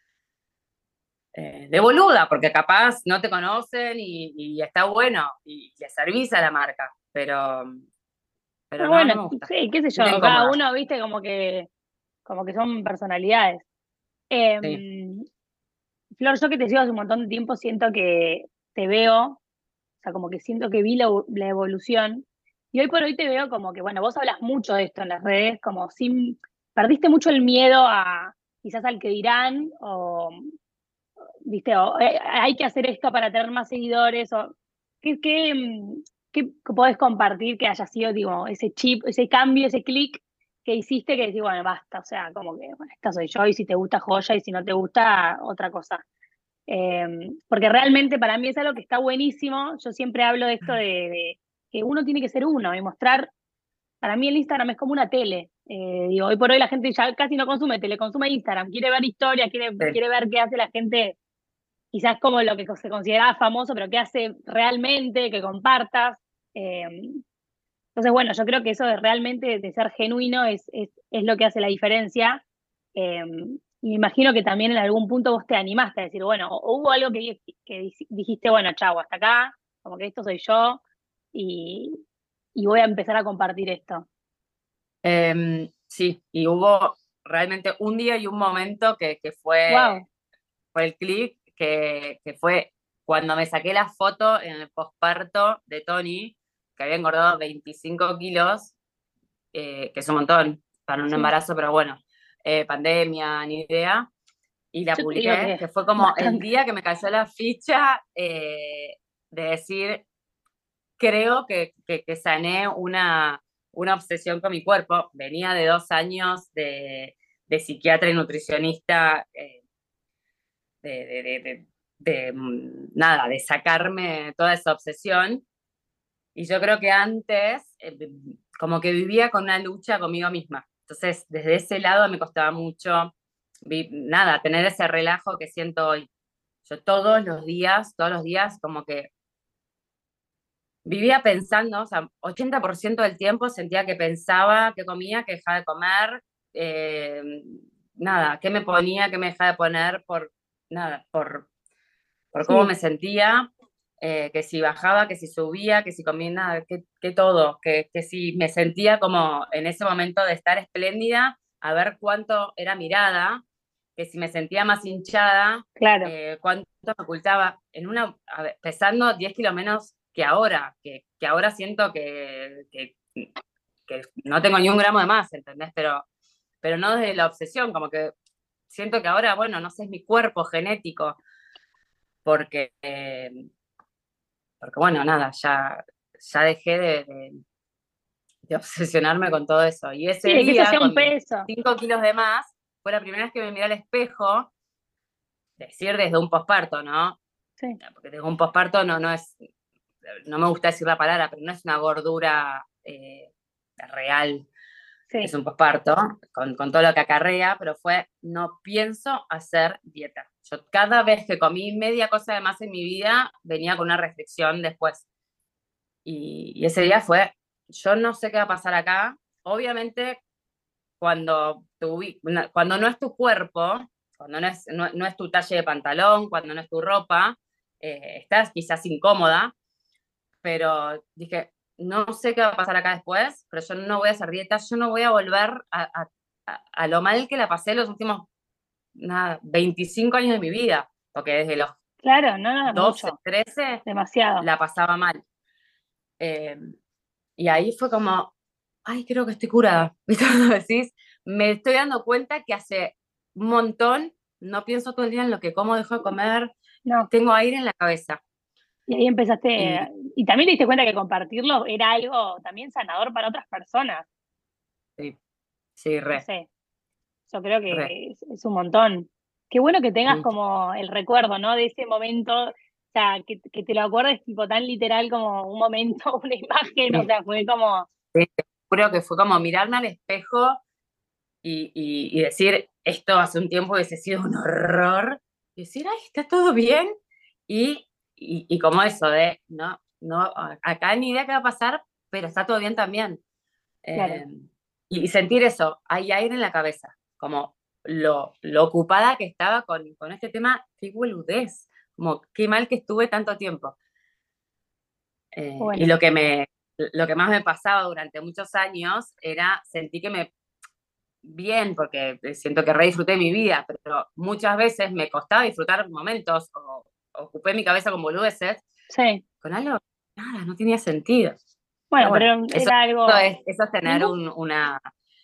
Eh, de boluda, porque capaz no te conocen y, y está bueno y le servís a la marca, pero, pero Ah, no, no bueno, me gusta. sí, qué sé Me siento yo, cada incómoda. uno, viste, como que, como que son personalidades. Sí. Em, Flor, yo que te sigo hace un montón de tiempo, siento que te veo, o sea, como que siento que vi la, la evolución. Y hoy por hoy te veo como que, bueno, vos hablas mucho de esto en las redes, como sin, perdiste mucho el miedo a quizás al que dirán, o, viste, o eh, hay que hacer esto para tener más seguidores, o qué, qué, mm, qué podés compartir que haya sido, digo, ese chip, ese cambio, ese clic que hiciste que decís, bueno, basta, o sea, como que, bueno, esta soy yo, y si te gusta, joya, y si no te gusta, otra cosa. Eh, Porque realmente para mí es algo que está buenísimo. Yo siempre hablo de esto de, de que uno tiene que ser uno y mostrar. Para mí el Instagram es como una tele. Eh, digo, hoy por hoy la gente ya casi no consume tele, consume Instagram. Quiere ver historias, quiere, Sí. quiere ver qué hace la gente, quizás como lo que se consideraba famoso, pero qué hace realmente, que compartas. Eh, entonces, bueno, yo creo que eso de realmente de ser genuino es, es, es lo que hace la diferencia. Eh, y me imagino que también en algún punto vos te animaste a decir, bueno, o- hubo algo que, que dijiste, bueno, chau, hasta acá, como que esto soy yo y, y voy a empezar a compartir esto. Eh, sí, y hubo realmente un día y un momento que, que fue, Wow, fue el clic, que, que fue cuando me saqué la foto en el posparto de Tony, que había engordado veinticinco kilos, eh, que es un montón para un sí. embarazo, pero bueno, eh, pandemia, ni idea. Y la Yo te digo publiqué, que que fue como el bastante. día que me cayó la ficha eh, de decir, creo que, que, que sané una, una obsesión con mi cuerpo. Venía de dos años de, de psiquiatra y nutricionista, eh, de, de, de, de, de, mm, nada, de sacarme toda esa obsesión. Y yo creo que antes, eh, como que vivía con una lucha conmigo misma. Entonces, desde ese lado me costaba mucho, vi- nada, tener ese relajo que siento hoy. Yo todos los días, todos los días, como que vivía pensando, o sea, ochenta por ciento del tiempo sentía que pensaba, que comía, que dejaba de comer, eh, nada, qué me ponía, qué me dejaba de poner por, nada, por, por cómo Sí, me sentía, eh, que si bajaba, que si subía, que si comía, nada, que, que todo, que, que si me sentía como en ese momento de estar espléndida, a ver cuánto era mirada, que si me sentía más hinchada, claro. eh, cuánto me ocultaba, en una, a ver, pesando diez kilos menos que ahora, que, que ahora siento que, que, que no tengo ni un gramo de más, ¿entendés? Pero, pero no desde la obsesión, como que siento que ahora, bueno, no sé, es mi cuerpo genético, porque, eh, porque bueno, nada, ya, ya dejé de, de, de obsesionarme con todo eso. Y Sí, ese de que eso día, sea un con mis peso. cinco kilos de más, fue la primera vez que me miré al espejo, decir desde un posparto, ¿no? Sí, Porque desde un posparto no, no es, no me gusta decir la palabra, pero no es una gordura eh, real, es sí. un posparto, con, con todo lo que acarrea, pero fue, no pienso hacer dieta. Yo cada vez que comí media cosa de más en mi vida, venía con una restricción después. Y, y ese día fue, yo no sé qué va a pasar acá. Obviamente, cuando, tu, cuando no es tu cuerpo, cuando no es, no, no es tu talle de pantalón, cuando no es tu ropa, eh, estás quizás incómoda, pero dije, no sé qué va a pasar acá después, pero yo no voy a hacer dieta, yo no voy a volver a, a, a lo mal que la pasé los últimos, nada, veinticinco años de mi vida, porque desde los Claro, no, no, doce mucho. trece Demasiado. la pasaba mal. Eh, y ahí fue como, ay, creo que estoy curada. ¿Viste cuando decís? Me estoy dando cuenta que hace un montón, no pienso todo el día en lo que como, dejo de comer, No. tengo aire en la cabeza. Y ahí empezaste, Y y también te diste cuenta que compartirlo era algo también sanador para otras personas. sí, sí, No re, sé, yo creo re. que es, es un montón. Qué bueno que tengas Mm. como el recuerdo, ¿no? De ese momento, o sea, que, que te lo acuerdes tipo tan literal como un momento, una imagen, o Sí, sea, fue como, sí, te juro que fue como mirarme al espejo y, y, y decir, esto hace un tiempo hubiese sido un horror, y decir, ay, está todo bien, y, y, y como eso de, no, no, acá ni idea qué va a pasar, pero está todo bien también. claro, Eh, y sentir eso, hay aire en la cabeza, como lo, lo ocupada que estaba con, con este tema, qué boludez, como qué mal que estuve tanto tiempo. Eh, y bueno, lo que me, lo que más me pasaba durante muchos años era sentir que me, bien, porque siento que re disfruté mi vida, pero muchas veces me costaba disfrutar momentos o ocupé mi cabeza con boludeces, sí. con algo, nada, no tenía sentido. Pero Bueno, bueno, pero eso, era eso algo, es, eso es tener ningún, un, una,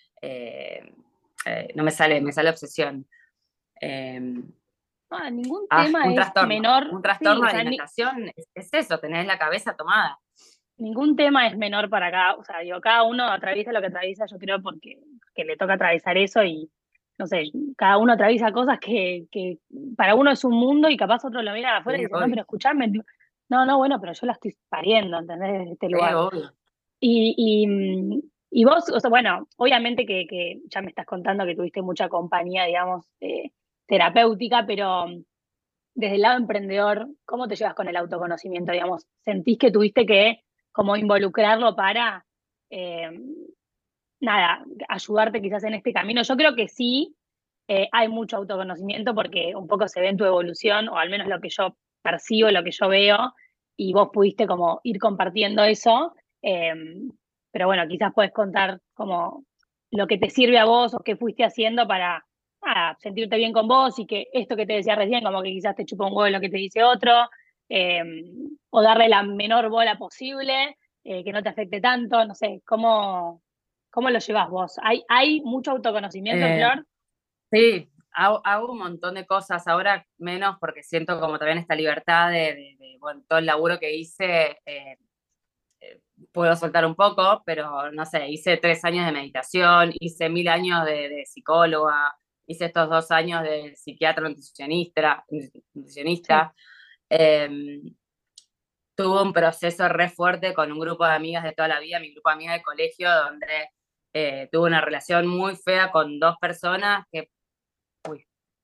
eh, eh, no me sale, me sale obsesión. Eh, ah, ningún ah, tema un es trastorno. menor, Un sí, trastorno o de sea, ni- alimentación es, es eso, tener la cabeza tomada. ningún tema es menor para cada, o sea, digo, cada uno atraviesa lo que atraviesa, yo creo, porque que le toca atravesar eso y, no sé, cada uno atraviesa cosas que, que para uno es un mundo y capaz otro lo mira de afuera y Sí, dice, no, obvio, pero escuchame, no, no, bueno, pero yo la estoy pariendo, ¿entendés? Desde este sí, lugar. obvio. Y, y, mm, y vos, o sea, bueno, obviamente que, que ya me estás contando que tuviste mucha compañía, digamos, eh, terapéutica, pero mm, desde el lado emprendedor, ¿cómo te llevas con el autoconocimiento? Digamos, ¿sentís que tuviste que como involucrarlo para, eh, nada, ayudarte quizás en este camino? Yo creo que sí, eh, hay mucho autoconocimiento porque un poco se ve en tu evolución, o al menos lo que yo percibo, lo que yo veo, y vos pudiste como ir compartiendo eso. eh, pero bueno, quizás puedes contar como lo que te sirve a vos o qué fuiste haciendo para nada, sentirte bien con vos y que esto que te decía recién, como que quizás te chupa un huevo lo que te dice otro, eh, o darle la menor bola posible, eh, que no te afecte tanto, no sé, ¿cómo, cómo lo llevas vos? ¿Hay, hay mucho autoconocimiento, Eh, Flor? sí, hago, hago un montón de cosas, ahora menos porque siento como también esta libertad de, de- de, bueno, todo el laburo que hice, eh, eh, puedo soltar un poco, pero no sé, hice tres años de meditación, hice mil años de, de psicóloga, hice estos dos años de psiquiatra nutricionista, Sí, nutricionista. Eh, tuve un proceso re fuerte con un grupo de amigas de toda la vida, mi grupo de amigas de colegio, donde eh, tuve una relación muy fea con dos personas que, uy,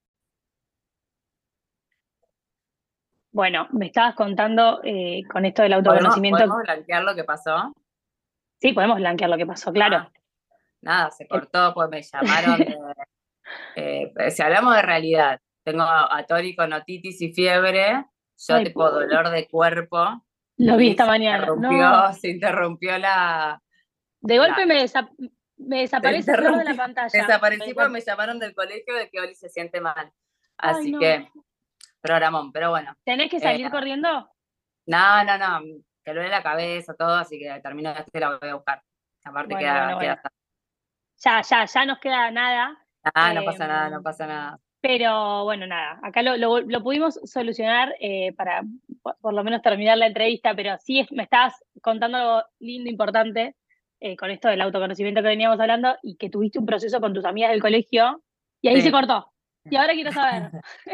Bueno, me estabas contando eh, con esto del ¿podemos, autoconocimiento. podemos blanquear lo que pasó? Sí, podemos blanquear lo que pasó, claro. Ah, nada, se El- cortó, pues me llamaron de, eh, si hablamos de realidad, tengo a, a Tori con otitis y fiebre, yo Ay, tipo pobre. dolor de cuerpo, Lo vi y esta se mañana. No, interrumpió, se interrumpió la, de golpe la, me, desa- me se desaparece Flor de la interrumpió, pantalla. Me desaparecí porque desa- me llamaron del colegio de que Oli se siente mal. Ay, Así no. que, programón, pero bueno. ¿Tenés que Eh, salir corriendo? no, no, no, que duele la cabeza, todo, así que termino de este la voy a buscar. Aparte Bueno, queda, bueno, queda. bueno. Ya, ya, ya nos queda nada. Ah, no Eh, pasa nada, no pasa nada. pero bueno, nada. Acá lo, lo- lo pudimos solucionar eh, para por, por lo menos terminar la entrevista, pero sí es- me estabas contando algo lindo, importante, eh, con esto del autoconocimiento que veníamos hablando y que tuviste un proceso con tus amigas del colegio y ahí se Sí. cortó. Y ahora quiero saber.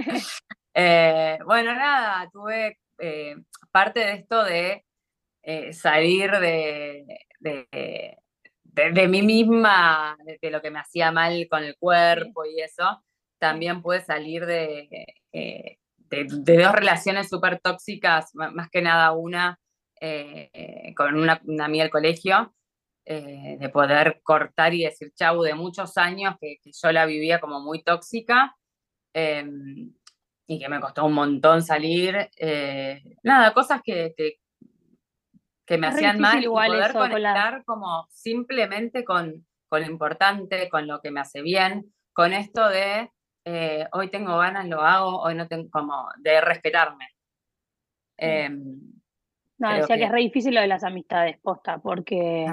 Eh, bueno, nada, tuve eh, parte de esto de eh, salir de, de, de- de mí misma, de, de lo que me hacía mal con el Sí, cuerpo y eso. sí. También pude salir de, eh, de, de dos relaciones súper tóxicas, m- más que nada una eh, eh, con una, una amiga del colegio, eh, de poder cortar y decir chau de muchos años que, que yo la vivía como muy tóxica. eh, y que me costó un montón salir. eh, nada, cosas que, que, que me Es re hacían difícil mal y igual poder eso con las... conectar como simplemente con, con lo importante, con lo que me hace bien, con esto de eh, hoy tengo ganas, lo hago, hoy no tengo como de respetarme. Sí. Eh, No, creo decía que que es re difícil lo de las amistades, posta, porque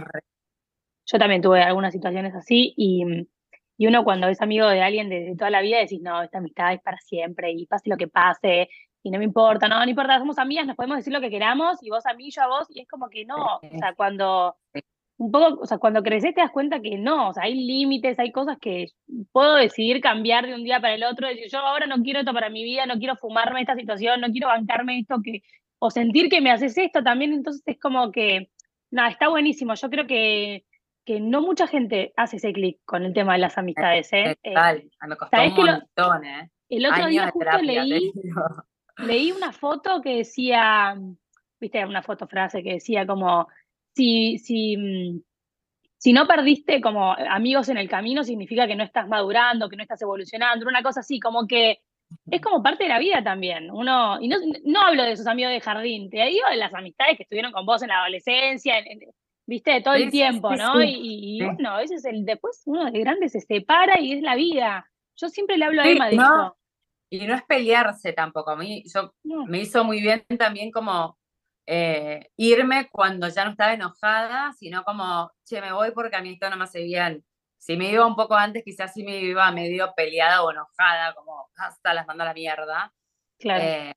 yo también tuve algunas situaciones así y, y uno cuando es amigo de alguien de, de toda la vida decís, no, esta amistad es para siempre y pase lo que pase y no me importa, no, no importa, somos amigas, nos podemos decir lo que queramos y vos a mí, yo a vos y es como que no, o sea, cuando un poco, o sea, cuando creces te das cuenta que no, o sea, hay límites, hay cosas que puedo decidir cambiar de un día para el otro, decir, yo ahora no quiero esto para mi vida, no quiero fumarme esta situación, no quiero bancarme esto que, o sentir que me haces esto también, entonces es como que, nada, está buenísimo, yo creo que, que no mucha gente hace ese clic con el tema de las amistades, ¿eh? Eh, tal, me costó ¿sabés un que lo, montón, ¿eh? el otro Años día de justo terapia, te leí, digo. leí una foto que decía, viste, una foto frase que decía como, si, si, mm, si no perdiste como amigos en el camino, significa que no estás madurando, que no estás evolucionando, una cosa así, como que es como parte de la vida también. Uno, y no, no hablo de esos amigos de jardín, te digo de las amistades que estuvieron con vos en la adolescencia, en- en- viste, todo el Sí, sí, tiempo, sí, ¿no? Y, sí. y- y Sí, bueno, a veces el, después uno de grande se separa y es la vida. Yo siempre le hablo a sí, Emma de no, esto. y no es pelearse tampoco. A mí, yo No, me hizo muy bien también como eh, irme cuando ya no estaba enojada, sino como, che, me voy porque a mí esto no me hace bien. Si me iba un poco antes, quizás sí me iba medio peleada o enojada, como hasta las mando a la mierda. claro, Eh,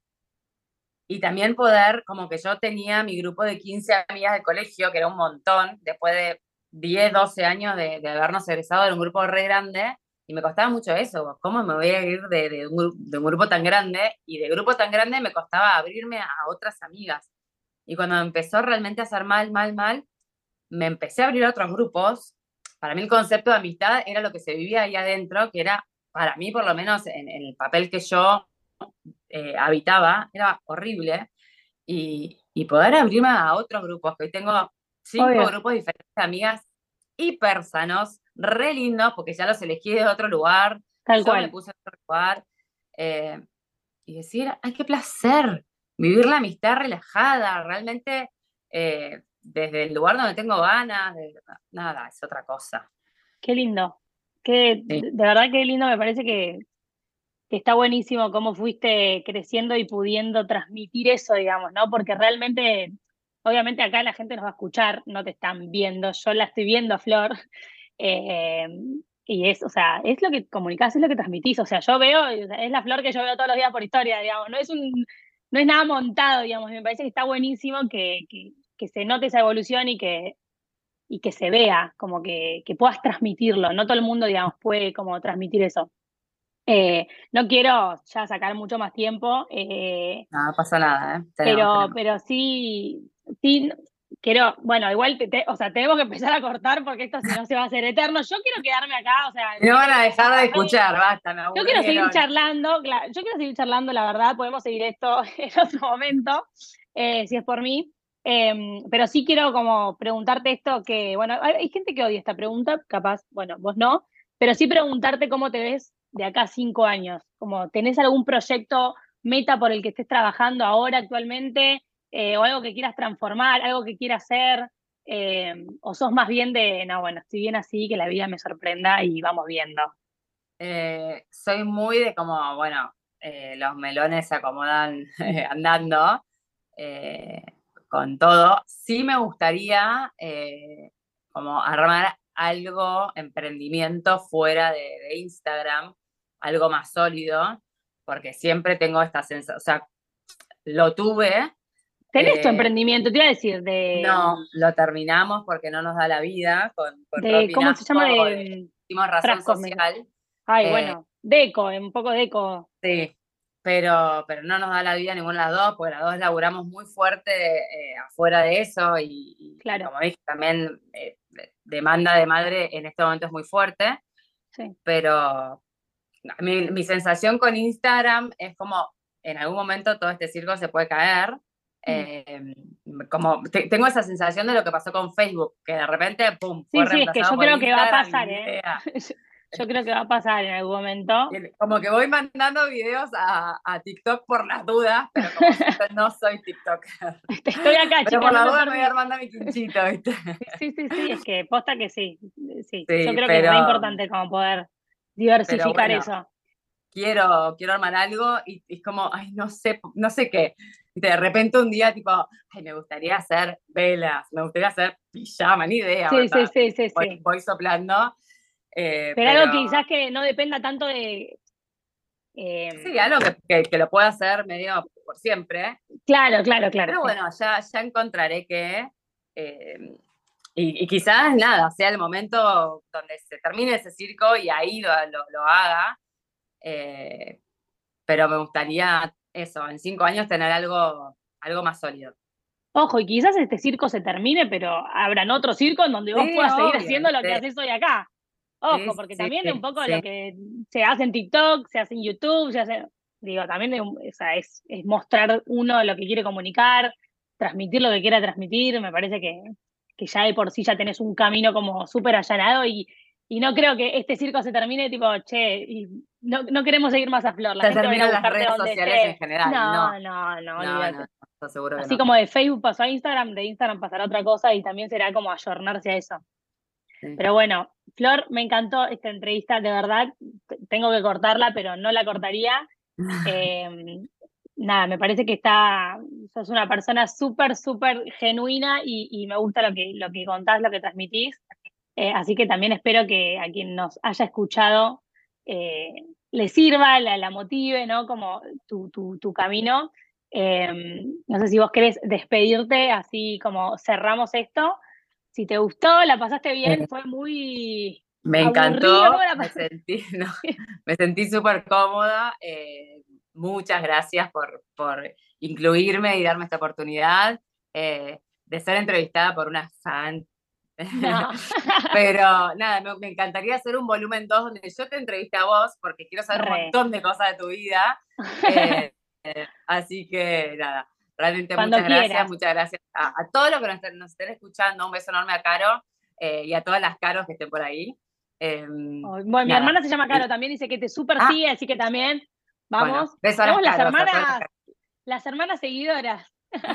y también poder, como que yo tenía mi grupo de quince amigas de colegio, que era un montón, después de diez doce años de, de habernos egresado, era un grupo re grande, y me costaba mucho eso, ¿cómo me voy a ir de, de un, gru- de un grupo tan grande? Y de grupo tan grande me costaba abrirme a otras amigas. Y cuando me empezó realmente a hacer mal, mal, mal, me empecé a abrir a otros grupos. Para mí el concepto de amistad era lo que se vivía ahí adentro, que era, para mí por lo menos en, en el papel que yo eh, habitaba, era horrible. Y, y poder abrirme a otros grupos, que hoy tengo cinco obvio, grupos diferentes de amigas hiper sanos, re lindos, porque ya los elegí de otro lugar, tal yo me cual. puse en otro lugar. eh, y decir, ay, qué placer, vivir la amistad relajada, realmente eh, desde el lugar donde tengo ganas, de- nada, es otra cosa. Qué lindo. Qué, Sí, de verdad qué lindo me parece que que está buenísimo cómo fuiste creciendo y pudiendo transmitir eso, digamos, ¿no? Porque realmente, obviamente acá la gente nos va a escuchar, no te están viendo, yo la estoy viendo a Flor, eh, y es, o sea, es lo que comunicás, es lo que transmitís, o sea, yo veo, o sea, es la Flor que yo veo todos los días por historia, digamos, no es un, no es nada montado, digamos, me parece que está buenísimo que, que, que se note esa evolución y que, y que se vea, como que, que puedas transmitirlo, no todo el mundo, digamos, puede como transmitir eso. Eh, no quiero ya sacar mucho más tiempo, eh, no, no pasa nada, ¿eh? Tenemos, pero, tenemos. pero sí, sí, quiero, bueno, igual, te, te, o sea, tenemos que empezar a cortar porque esto si no se va a hacer eterno. Yo quiero quedarme acá, o sea, No sé van que a tenemos dejar de café. escuchar, basta, me Yo quiero seguir aburrieron. charlando, claro, yo quiero seguir charlando, la verdad, podemos seguir esto en otro momento, eh, si es por mí. Eh, pero sí quiero como preguntarte esto que, bueno, hay, hay gente que odia esta pregunta, capaz, bueno, vos no, pero sí preguntarte cómo te ves de acá a cinco años, como tenés algún proyecto, meta por el que estés trabajando ahora actualmente, eh, o algo que quieras transformar, algo que quieras hacer, eh, o sos más bien de, no, bueno, estoy bien así, que la vida me sorprenda y vamos viendo. Eh, soy muy de como, bueno, eh, los melones se acomodan andando eh, con todo. Sí me gustaría eh, como armar algo, emprendimiento fuera de, de Instagram, algo más sólido, porque siempre tengo esta sensación, o sea, lo tuve. ¿Tenés tu eh, emprendimiento? Te iba a decir, de, no, lo terminamos porque no nos da la vida con, con de Rocky ¿cómo se llama? Nasco, de, De mm, hicimos razón frascos. Me... social. Ay, eh, bueno, deco, un poco deco. Sí, pero, pero no nos da la vida ninguna de las dos, porque las dos laburamos muy fuerte eh, afuera de eso y, y- y Claro, como dije, también eh, demanda de madre en este momento es muy fuerte, sí. pero mi, mi sensación con Instagram es como en algún momento todo este circo se puede caer. Mm. eh, como te- tengo esa sensación de lo que pasó con Facebook, que de repente, pum, fue Sí, sí, es que reemplazado yo por creo que va a Instagram y pasar, ni ¿eh? idea. Yo creo que va a pasar en algún momento. Como que voy mandando videos a, a TikTok por las dudas, pero como siento, no soy TikToker. Estoy acá, Pero chicas, por no la me duda me voy perdí. armando mi quinchito, ¿viste? Sí, sí, sí, es que posta que sí. Sí, yo Sí, creo que es re pero, importante como poder pero diversificar bueno, eso. quiero, quiero armar algo y, y es como, ay, no sé, no sé qué. De repente un día, tipo, ay, me gustaría hacer velas, me gustaría hacer pijama, ni idea, Sí, sí, ¿verdad? sí, sí, Voy, sí. voy soplando, eh, Pero algo que pero quizás que no dependa tanto de... eh, sí, algo que, que, que lo pueda hacer medio por siempre. claro, claro, claro, Pero sí. bueno, ya, ya encontraré que, eh, y, y quizás nada, sea el momento donde se termine ese circo y ahí lo, lo, lo haga, eh, pero me gustaría eso, en cinco años tener algo, algo más sólido. Ojo, y quizás este circo se termine, pero habrán otro circo en donde vos Sí, puedas seguir obvio, haciendo lo que ¿viste? haces hoy acá. Sí, Ojo, porque sí, también un poco lo sí. que se hace en TikTok, se hace en YouTube, se hace, digo, también de un- o sea, es, es mostrar uno lo que quiere comunicar, transmitir lo que quiera transmitir, me parece que, que ya de por sí ya tenés un camino como súper allanado y, y no creo que este circo se termine tipo, che, y no, no queremos seguir más a Flor, la Se gente va a ir a terminan las buscarte redes donde sociales en esté. general, No, no, no, no, no, no, olvídate. no, seguro que Así no. como de Facebook pasó a Instagram, de Instagram pasará otra cosa y también será como ayornarse a eso. Sí. Pero bueno, Flor, me encantó esta entrevista, de verdad. T- Tengo que cortarla, pero no la cortaría. Eh, nada, me parece que está, sos una persona súper, súper genuina y, y me gusta lo que, lo que contás, lo que transmitís. Eh, así que también espero que a quien nos haya escuchado eh, le sirva, la, la motive, ¿no? Como tu, tu, tu camino. Eh, no sé si vos querés despedirte, así como cerramos esto. Si te gustó, la pasaste bien, Eh, fue muy Me aburrido. ¿Cómo encantó, la me pasaste? sentí, no, me sentí súper cómoda. eh, muchas gracias por, por incluirme y darme esta oportunidad eh, de ser entrevistada por una fan. No. Pero nada, me, me encantaría hacer un volumen dos donde yo te entreviste a vos porque quiero saber un Re. montón de cosas de tu vida. eh, Así que nada, realmente Cuando muchas gracias, quieras. muchas gracias a, a todos los que nos, nos estén escuchando. Un beso enorme a Caro eh, y a todas las Caros que estén por ahí. Eh, Oh, bueno, mi Nada. hermana se llama Caro, Y, también dice que te súper ah, sigue, así que también bueno, vamos. beso a las Somos las Caros, a todas las hermanas, Caros. las hermanas seguidoras.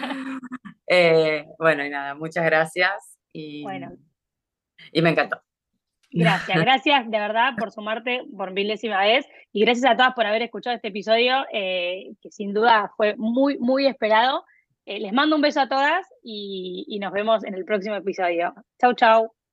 Eh, bueno, y nada, muchas gracias y, Bueno, y me encantó. gracias, gracias de verdad por sumarte por milésima vez y gracias a todas por haber escuchado este episodio, eh, que sin duda fue muy, muy esperado. Eh, les mando un beso a todas y, y nos vemos en el próximo episodio. Chau, chau.